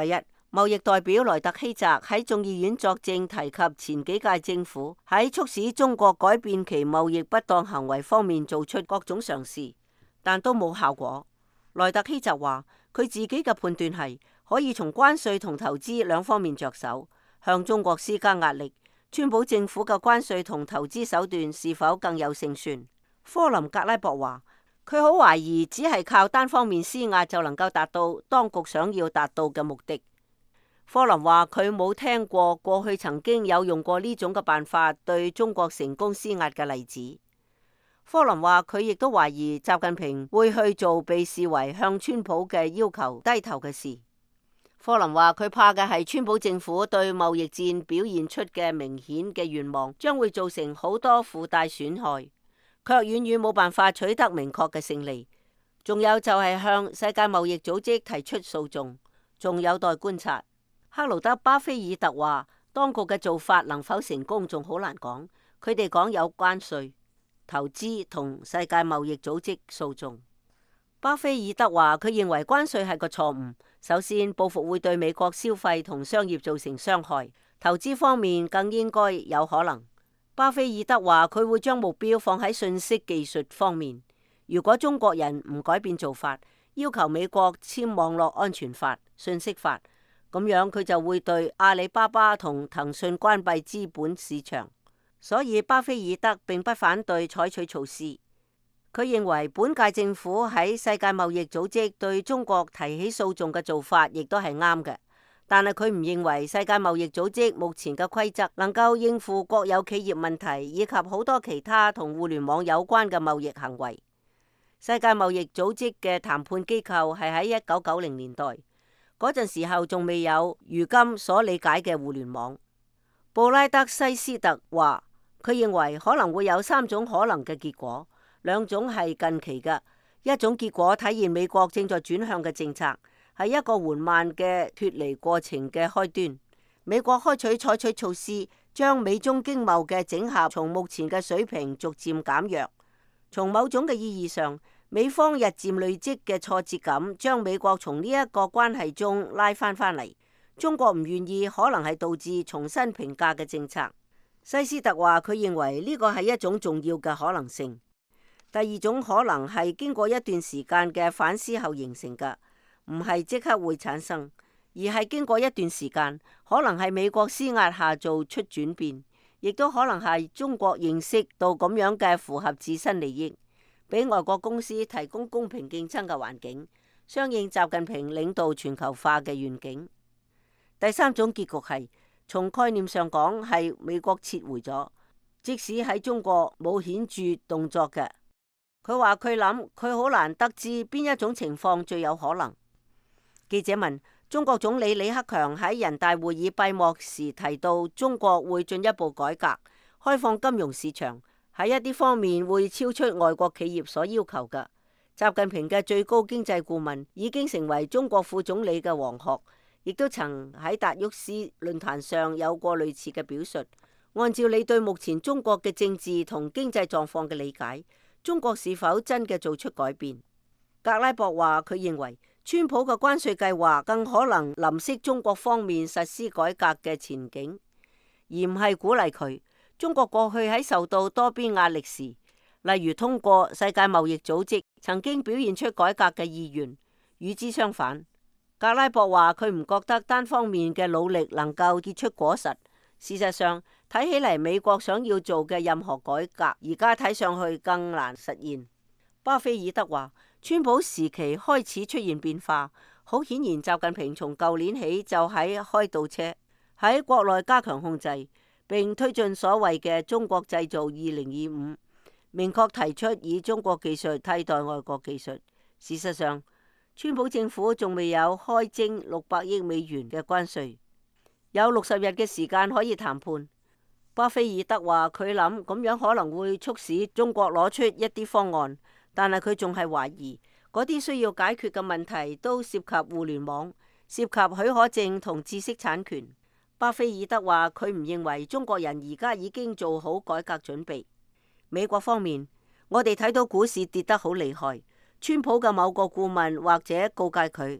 貿易代表萊特希澤喺眾議院作證，提及前幾屆政府喺促使中國改變其貿易不當行為方面做出各種嘗試，但都冇效果。萊特希澤話，佢自己嘅判斷係可以從關稅同投資兩方面着手，向中國施加壓力。川普政府嘅關稅同投資手段是否更有勝算？科林格拉博話，佢好懷疑只係靠單方面施壓就能夠達到當局想要達到嘅目的。科林話，佢冇聽過去曾經有用過呢種嘅辦法對中國成功施壓嘅例子。科林話，佢亦都懷疑習近平會去做被視為向川普嘅要求低頭嘅事。科林話，佢怕嘅係川普政府對貿易戰表現出嘅明顯嘅願望將會造成好多附帶損害，卻遠遠冇辦法取得明確嘅勝利。仲有就係向世界貿易組織提出訴訟，仲有待觀察。克勞德·巴菲爾特話，當局嘅做法能否成功仲好難講。佢哋講有關稅、投資同世界貿易組織訴訟。巴菲爾德話，佢認為關稅係個錯誤。首先，報復會對美國消費同商業造成傷害；投資方面更應該有可能。巴菲爾德話，佢會將目標放喺信息技術方面。如果中國人唔改變做法，要求美國簽網絡安全法、信息法，咁樣佢就會對阿里巴巴同騰訊關閉資本市場。所以巴菲爾德並不反對採取措施。佢認為本屆政府喺世界貿易組織對中國提起訴訟嘅做法亦都係啱嘅，但係佢唔認為世界貿易組織目前嘅規則能夠應付國有企業問題以及好多其他同互聯網有關嘅貿易行為。世界貿易組織嘅談判機構係喺1990年代。嗰陣時候仲未有如今所理解嘅互聯網。布拉德西斯特話，佢認為可能會有3種可能嘅結果，2種係近期嘅。一種結果體現美國正在轉向嘅政策，係一個緩慢嘅脫離過程嘅開端。美國採取措施，將美中經貿嘅整合從目前嘅水平逐漸減弱。從某種嘅意義上，美方日漸累積嘅挫折感，將美國從呢一個關係中拉翻嚟。中國唔願意，可能係導致重新評價嘅政策。西斯特話，佢認為呢個係一種重要嘅可能性。第2種可能係經過一段時間嘅反思後形成嘅，唔係即刻會產生，而係經過一段時間，可能係美國施壓下做出轉變，亦都可能係中國認識到咁樣嘅符合自身利益，俾外國公司提供公平競爭嘅環境，相應習近平領導全球化嘅願景。第3種結局係從概念上講係美國撤回咗，即使喺中國冇顯著動作嘅。佢話佢諗佢好難得知邊一種情況最有可能。記者問中國總理李克強喺人大會議閉幕時提到，中國會進一步改革開放金融市場，喺一啲方面會超出外國企業所要求嘅。習近平嘅最高經濟顧問已經成為中國副總理嘅王學，亦都曾喺達沃斯論壇上有過類似嘅表述。按照你對目前中國嘅政治同經濟狀況嘅理解，中國是否真嘅做出改變？格拉博話佢認為川普嘅關稅計劃更可能淋熄中國方面實施改革嘅前景，而唔係鼓勵佢。中國過去喺受到多邊壓力時，例如通過世界貿易組織，曾經表現出改革嘅意願。與之相反，格拉博話佢唔覺得單方面嘅努力能夠結出果實。事實上，睇起嚟美國想要做嘅任何改革，而家睇上去更難實現。巴菲爾德話，川普時期開始出現變化，好顯然習近平從舊年起就喺開倒車，喺國內加強控制，並推進所謂嘅中國製造2025，明確提出以中國技術替代外國技術。事實上，川普政府仲未有開徵600億美元嘅關稅，有60日嘅時間可以談判。巴菲爾德話佢諗咁樣可能會促使中國攞出一啲方案，但係佢仲係懷疑嗰啲需要解決嘅問題都涉及互聯網、涉及許可證同知識產權。巴菲爾德話佢唔認為中國人而家已經做好改革準備。美國方面，我哋睇到股市跌得好厲害，川普嘅某個顧問或者告誡佢，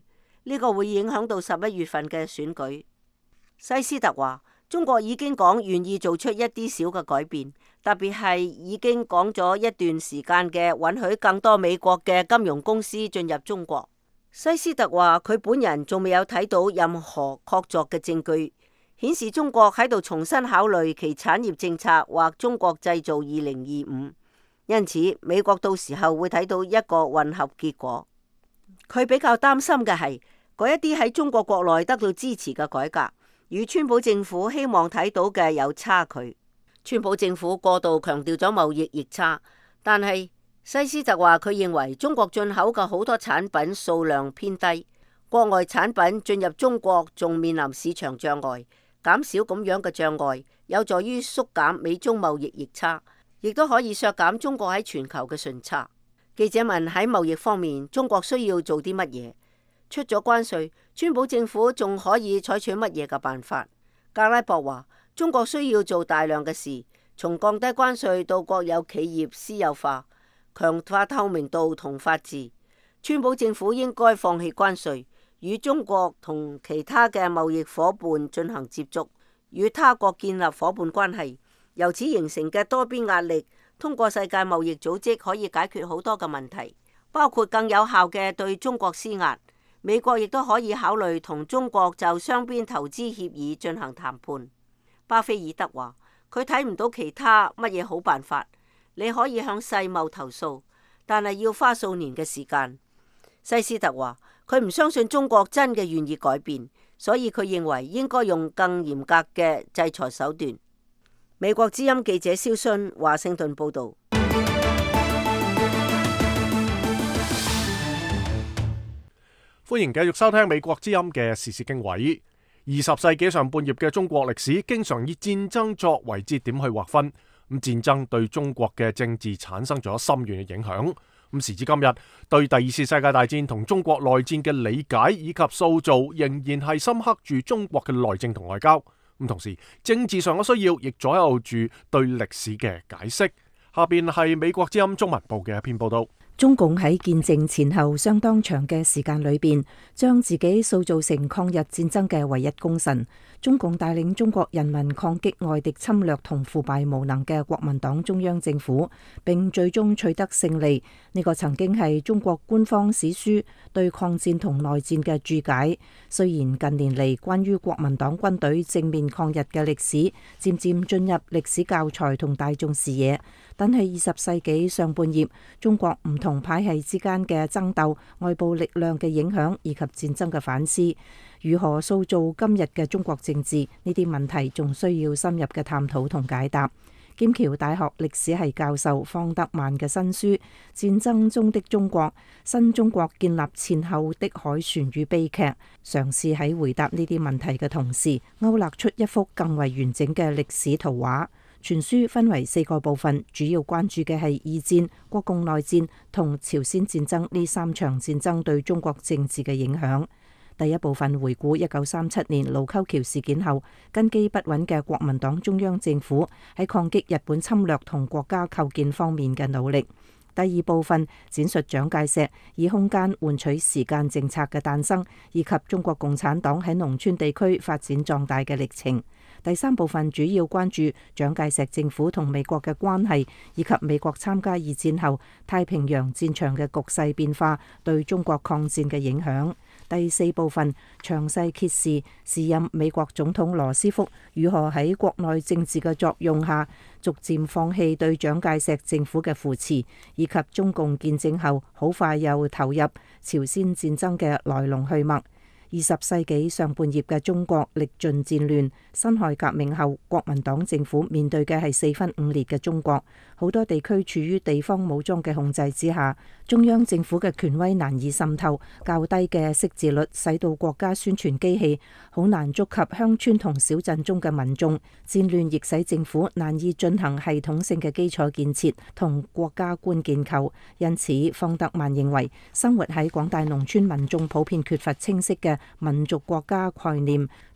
呢個會影響到11月份嘅選舉。西斯特話，中國已經講願意做出一啲小嘅改變，特別係已經講咗一段時間嘅允許更多美國嘅金融公司進入中國。西斯特話，佢本人仲未有睇到任何確鑿嘅證據顯示中國喺度重新考慮其產業政策或中國製造2025，因此美國到時候會睇到一個混合結果。佢比較擔心嘅係嗰一啲喺中國國內得到支持嘅改革，與川普政府希望睇到嘅有差距。川普政府過度強調咗貿易逆差，但係西斯特話佢認為中國進口嘅好多產品數量偏低，國外產品進入中國仲面臨市場障礙，減少咁樣嘅障礙有助於縮減美中貿易逆差，亦都可以削減中國喺全球嘅順差。記者問喺貿易方面中國需要做啲乜嘢？出咗關稅，川普政府仲可以採取乜嘢嘅辦法？格拉博話中國需要做大量嘅事，從降低關稅到國有企業私有化，強化透明度同法治。川普政府應該放棄關稅，與中國同其他嘅貿易夥伴進行接觸，與他國建立夥伴關係。由此形成嘅多邊壓力，通過世界貿易組織可以解決好多嘅問題，包括更有效嘅對中國施壓。美國亦都可以考慮同中國就雙邊投資協議進行談判。巴菲爾德話：佢睇唔到其他乜嘢好辦法。你可以向世貿投訴，但係要花數年嘅時間。西斯特話：佢唔相信中國真嘅願意改變，所以佢認為應該用更嚴格嘅制裁手段。美國之音記者蕭信華盛頓報導。 歡迎繼續收聽美國之音嘅時事經緯。20世紀上半葉嘅中國歷史經常以戰爭作為節點去劃分，戰爭對中國嘅政治產生咗深遠嘅影響。時至今日，對第二次世界大戰同中國內戰嘅理解以及塑造，仍然係深刻住中國嘅內政同外交。同時，政治上嘅需要亦左右住對歷史嘅解釋。下邊係美國之音中文部嘅一篇報道。 中共喺建政前後相當長嘅時間裏邊，將自己塑造成抗日戰爭嘅唯一功臣。中共帶領中國人民抗擊外敵侵略同腐敗無能嘅國民黨中央政府，並最終取得勝利。呢個曾經係中國官方史書對抗戰同內戰嘅注解。雖然近年嚟關於國民黨軍隊正面抗日嘅歷史漸漸進入歷史教材同大眾視野，但係20世紀上半葉，中國唔同派系之間嘅爭鬥、外部力量嘅影響以及戰爭嘅反思，如何塑造今日嘅中國政治，呢啲問題仲需要深入嘅探討同解答。劍橋大學歷史系教授方德曼嘅新書《戰爭中的中國：新中國建立前後的凱旋與悲劇》，嘗試喺回答呢啲問題嘅同時，勾勒出一幅更為完整嘅歷史圖畫。全書分為4個部分，主要關注嘅係二戰、國共內戰同朝鮮戰爭呢3場戰爭對中國政治嘅影響。第一部分回顧1937年盧溝橋事件後，根基不穩嘅國民黨中央政府喺抗擊日本侵略同國家構建方面嘅努力。第二部分展述蔣介石以空間換取時間政策嘅誕生，以及中國共產黨喺農村地區發展壯大嘅歷程。第三部分主要關注蔣介石政府同美國嘅關係，以及美國參加二戰後太平洋戰場嘅局勢變化對中國抗戰嘅影響。第四部分詳細揭示時任美國總統羅斯福如何喺國內政治嘅作用下，逐漸放棄對蔣介石政府嘅扶持，以及中共建政後好快又投入朝鮮戰爭嘅來龍去脈。20世紀上半葉嘅中國歷盡戰亂，辛亥革命後國民黨政府面對嘅係4分5裂嘅中國，好多地區處於地方武裝嘅控制之下，中央政府嘅權威難以滲透，較低嘅識字率使到國家宣傳機器好難觸及鄉村同小鎮中嘅民眾，戰亂亦使政府難以進行系統性嘅基礎建設同國家觀建構。因此方德曼認為，生活喺廣大農村民眾普遍缺乏清晰嘅民族國家概念，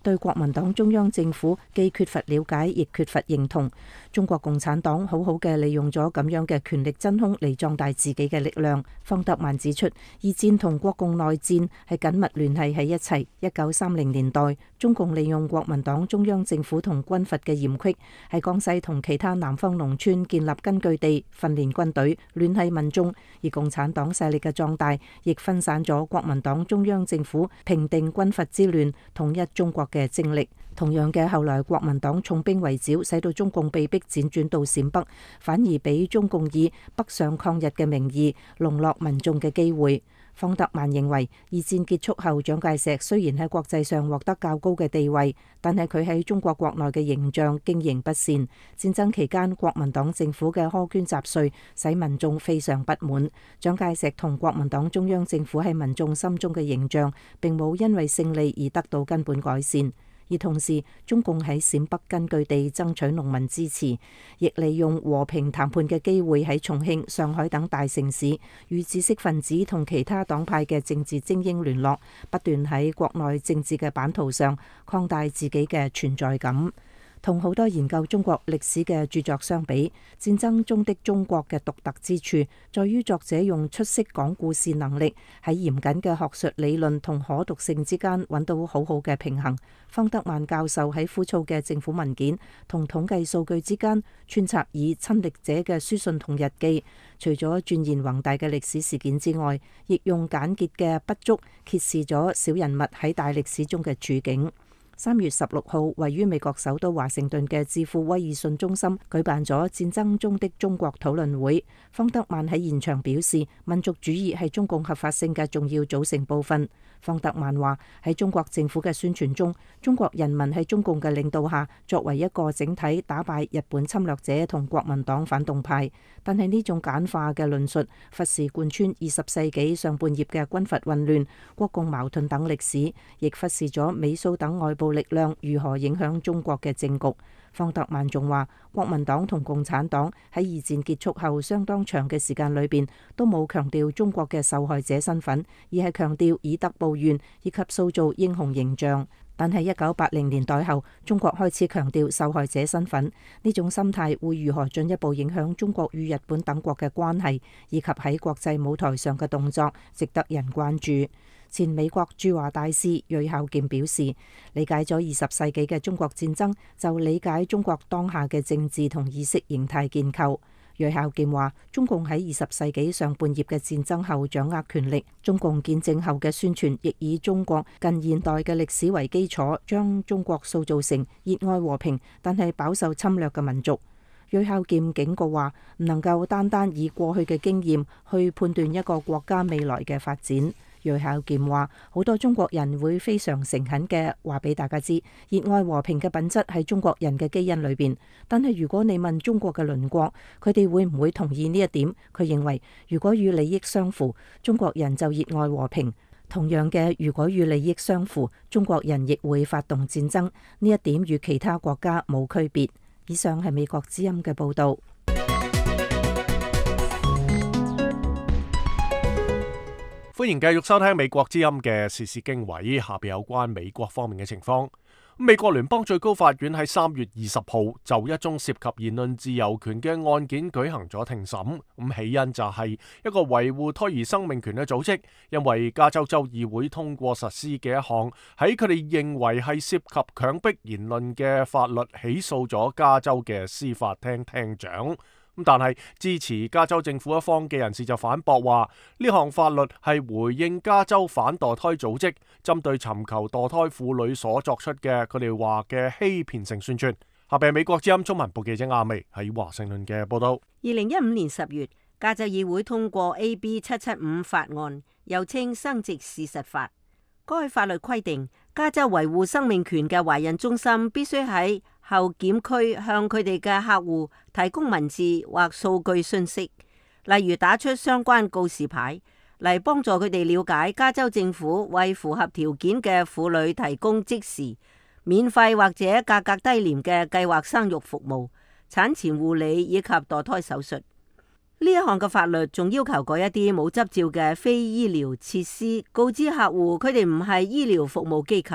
對國民黨中央政府既缺乏了解，亦缺乏認同。中國共產黨好好嘅利用咗咁樣嘅權力真空嚟壯大自己嘅力量。方德曼指出，二戰同國共內戰係緊密聯繫喺一齊。1930年代，中共利用國民黨中央政府同軍閥嘅嚴隙，喺江西同其他南方農村建立根據地，訓練軍隊，聯繫民眾。而共產黨勢力嘅壯大，亦分散咗國民黨中央政府平定軍閥之亂、統一中國嘅精力。同樣嘅，後來國民黨重兵圍剿，使到中共被迫輾轉到陝北，反而俾中共以北上抗日嘅名義籠絡民眾嘅機會。方德曼認為，二戰結束後，蔣介石雖然喺國際上獲得較高嘅地位，但係佢喺中國國內嘅形象經營不善。戰爭期間，國民黨政府嘅苛捐雜稅使民眾非常不滿。蔣介石同國民黨中央政府喺民眾心中嘅形象並冇因為勝利而得到根本改善。而同時，中共喺陝北根據地爭取農民支持，亦利用和平談判嘅機會喺重慶、上海等大城市與知識分子同其他黨派嘅政治精英聯絡，不斷喺國內政治嘅版圖上擴大自己嘅存在感。同好多研究中國歷史嘅著作相比，戰爭中的中國嘅獨特之處，在於作者用出色講故事能力，喺嚴謹嘅學術理論同可讀性之間揾到好好嘅平衡。方德曼教授喺枯燥嘅政府文件同統計數據之間穿插以親歷者嘅書信同日記，除咗鑽研宏大嘅歷史事件之外，亦用簡潔嘅筆觸揭示咗小人物喺大歷史中嘅處境。3月16號，位於美國首都華盛頓嘅智庫威爾遜中心舉辦咗戰爭中的中國討論會。方德曼喺現場表示，民族主義係中共合法性嘅重要組成部分。方德曼話，喺中國政府嘅宣傳中，中國人民喺中共嘅領導下，作為一個整體打敗日本侵略者同國民黨反動派。但係呢種簡化嘅論述，忽視貫穿20世紀上半葉嘅軍閥混亂、國共矛盾等歷史，亦忽視咗美蘇等外部力量如何影響中國嘅政局。方德曼仲話，國民黨同共產黨喺二戰結束後相當長嘅時間裏邊，都冇強調中國嘅受害者身份，而係強調以德報怨以及塑造英雄形象。但係1980年代後，中國開始強調受害者身份，呢種心態會如何進一步影響中國與日本等國嘅關係，以及喺國際舞台上嘅動作，值得人關注。前美國駐華大使芮孝儉表示，理解咗20世紀嘅中國戰爭，就理解中國當下嘅政治同意識形態建構。芮孝儉話，中共喺20世紀上半葉嘅戰爭後掌握權力，中共建政後嘅宣傳亦以中國近現代嘅歷史為基礎，將中國塑造成熱愛和平但係飽受侵略嘅民族。芮孝儉警告話，唔能夠單單以過去嘅經驗去判斷一個國家未來嘅發展。芮孝儉話，好多中國人會非常誠懇嘅話俾大家知，熱愛和平嘅品質喺中國人嘅基因裏邊。但係如果你問中國嘅鄰國，佢哋會唔會同意呢一點？佢認為，如果與利益相符，中國人就熱愛和平。同樣嘅，如果與利益相符，中國人亦會發動戰爭。呢一點與其他國家冇區別。以上係美國之音嘅報導。 歡迎繼續收聽美國之音嘅時事經緯，下邊有關美國方面嘅情況。美國聯邦最高法院喺3月20號就一宗涉及言論自由權嘅案件舉行咗聽審。起因就係一個維護胎兒生命權嘅組織，因為加州州議會通過實施嘅一項喺佢哋認為係涉及強迫言論嘅法律，起訴咗加州嘅司法廳廳長。但係支持加州政府一方嘅人士就反駁話，呢項法律係回應加州反墮胎組織針對尋求墮胎婦女所作出嘅佢哋話嘅欺騙性宣傳。下邊係美國之音中文部記者亞薇喺華盛頓嘅報道。 2015年10月，加州議會通過 AB 775法案，又稱生殖事實法。該法律規定，加州維護生命權嘅懷孕中心必須喺後檢區向佢哋嘅客戶提供文字或數據信息，例如打出相關告示牌，嚟幫助佢哋了解加州政府為符合條件嘅婦女提供即時、免費或者價格低廉嘅計劃生育服務、產前護理以及墮胎手術。呢一項嘅法律仲要求嗰一啲冇執照嘅非醫療設施告知客戶佢哋唔係醫療服務機構。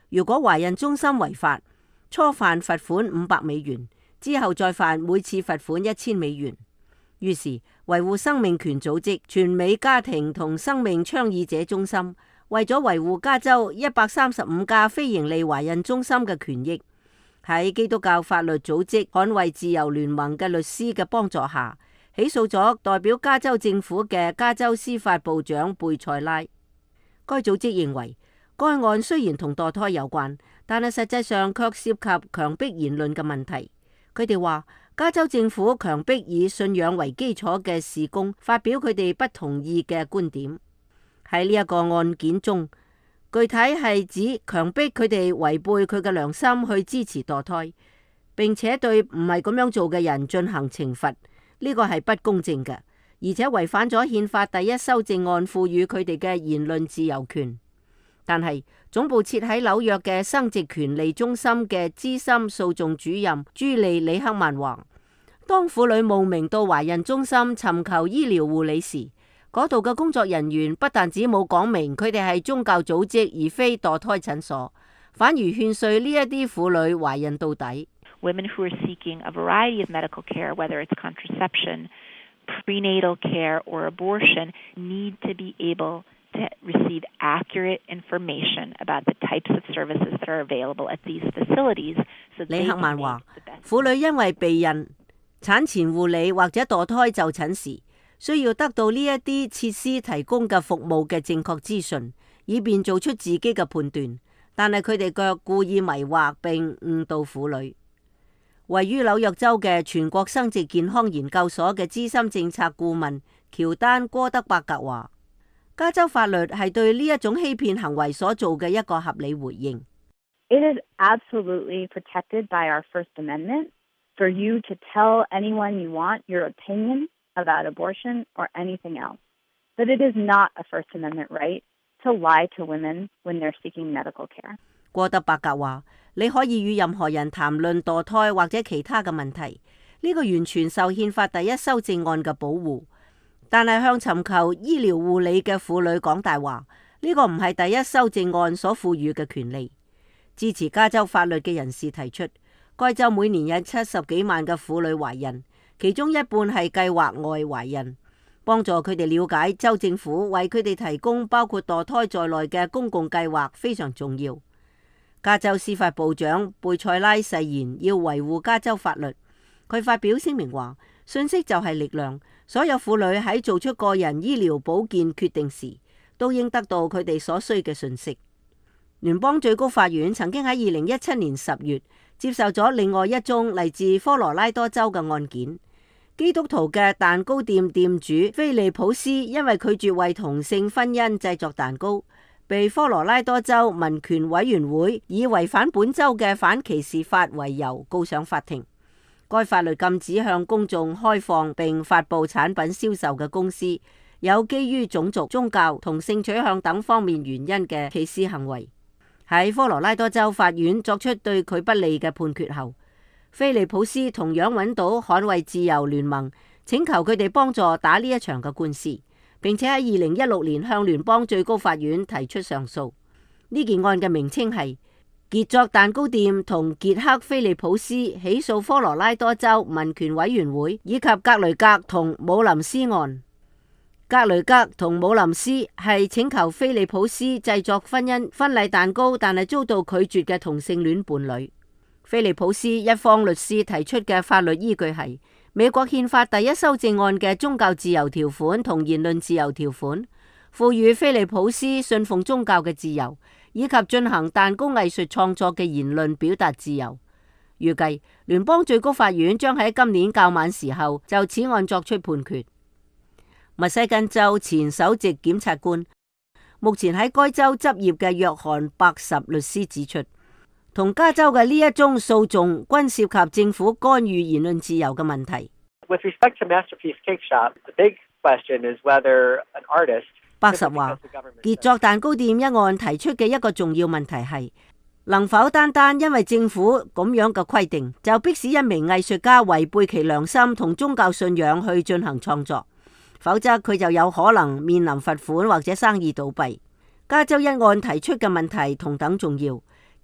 如果懷孕中心違法，初犯罰款$500，之後再犯每次罰款$1000。於是維護生命權組織全美家庭同生命倡議者中心為咗維護加州135家非營利懷孕中心嘅權益，喺基督教法律組織捍衛自由聯盟嘅律師嘅幫助下，起訴咗代表加州政府嘅加州司法部長貝塞拉。該組織認為該案雖然同墮胎有關，但係實際上卻涉及強迫言論嘅問題。佢哋話加州政府強迫以信仰為基礎嘅事工發表佢哋不同意嘅觀點。喺呢一個案件中，具體係指強迫佢哋違背佢嘅良心去支持墮胎，並且對唔係咁樣做嘅人進行懲罰。呢個係不公正嘅，而且違反咗憲法第1修正案賦予佢哋嘅言論自由權。但係總部設喺紐約嘅生殖權利中心嘅資深訴訟主任朱莉李克曼話，當婦女慕名到懷孕中心尋求醫療護理時，嗰度嘅工作人員不但止冇講明佢哋係宗教組織而非墮胎診所，反而勸說呢一啲婦女懷孕到底。 Women who are seeking a variety of medical care, whether it's contraception, prenatal care, or abortion, need to be able to receive accurate information about the types of services that are available at these facilities. 李克曼話，婦女因為避孕、產前護理或者墮胎就診時，需要得到呢一啲設施提供嘅服務嘅正確資訊，以便做出自己嘅判斷。但係佢哋卻故意迷惑並誤導婦女。位於紐約州嘅全國生殖健康研究所嘅資深政策顧問喬丹戈德伯格話，加州法律係對呢一種欺騙行為所做嘅一個合理回應。 It is absolutely protected by our First Amendment for you to tell anyone you want your opinion about abortion or anything else. But it is not a First Amendment right to lie to women when they're seeking medical care. 戈德伯格話，你可以與任何人談論墮胎或者其他嘅問題，呢個完全受憲法第1修正案嘅保護。但係向尋求醫療護理嘅婦女講大話，呢個唔係第1修正案所賦予嘅權利。支持加州法律嘅人士提出，該州每年有70幾萬嘅婦女懷孕，其中一半係計劃外懷孕。幫助佢哋了解州政府為佢哋提供包括墮胎在內嘅公共計劃非常重要。加州司法部長貝塞拉誓言要維護加州法律。佢發表聲明話，信息就係力量，所有婦女喺做出個人醫療保健決定時，都應得到佢哋所需嘅信息。聯邦最高法院曾經喺2017年10月接受咗另外一宗嚟自科羅拉多州嘅案件。基督徒嘅蛋糕店店主菲利普斯因為拒絕為同性婚姻製作蛋糕，被科羅拉多州民權委員會以違反本州嘅反歧視法為由告上法庭。該法律禁止向公眾開放並發布產品銷售嘅公司有基於種族、宗教同性取向等方面原因嘅歧視行為。喺科羅拉多州法院作出對佢不利嘅判決後，菲利普斯同樣揾到捍衛自由聯盟，請求佢哋幫助打呢一場嘅官司，並且喺2016年向聯邦最高法院提出上訴。呢件案嘅名稱係傑作蛋糕店同傑克菲利普斯起訴科羅拉多州民權委員會以及格雷格同姆林斯案。格雷格同姆林斯係請求菲利普斯製作婚禮蛋糕，但係遭到拒絕嘅同性戀伴侶。菲利普斯一方律師提出嘅法律依據係美國憲法第1修正案嘅宗教自由條款同言論自由條款，賦予菲利普斯信奉宗教嘅自由，以及進行蛋糕藝術創作嘅言論表達自由。預計聯邦最高法院將喺今年較晚時候就此案作出判決。密西根州前首席檢察官，目前喺該州執業嘅約翰伯什律師指出，同加州嘅呢一宗訴訟均涉及政府干預言論自由嘅問題。 With respect to Masterpiece Cake Shop, the big question is whether an artist 伯什話，傑作蛋糕店一案提出嘅一個重要問題係，能否單單因為政府咁樣嘅規定，就迫使一名藝術家違背其良心同宗教信仰去進行創作，否則佢就有可能面臨罰款或者生意倒閉。加州一案提出嘅問題同等重要，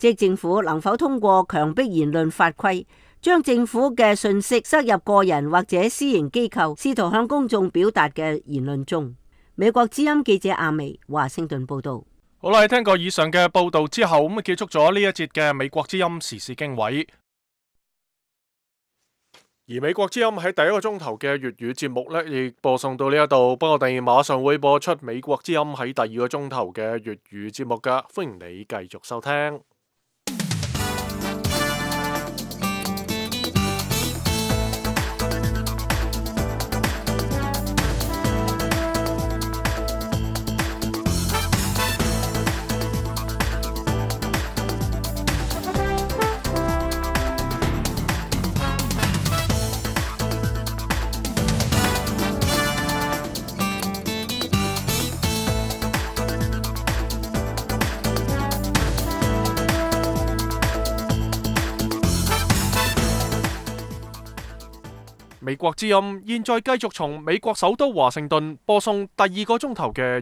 即政府能否通過強迫言論法規，將政府嘅信息塞入個人或者私營機構試圖向公眾表達嘅言論中。美國之音記者阿薇華盛頓報道。 好啦，聽過以上嘅報道之後，咁結束咗呢一節嘅美國之音時事經緯。而美國之音喺第一個鐘頭嘅粵語節目呢，亦播送到呢一度，不過我哋馬上會播出美國之音喺第二個鐘頭嘅粵語節目噶，歡迎你繼續收聽。美國之音現在繼續從美國首都華盛頓播送第二個鐘頭嘅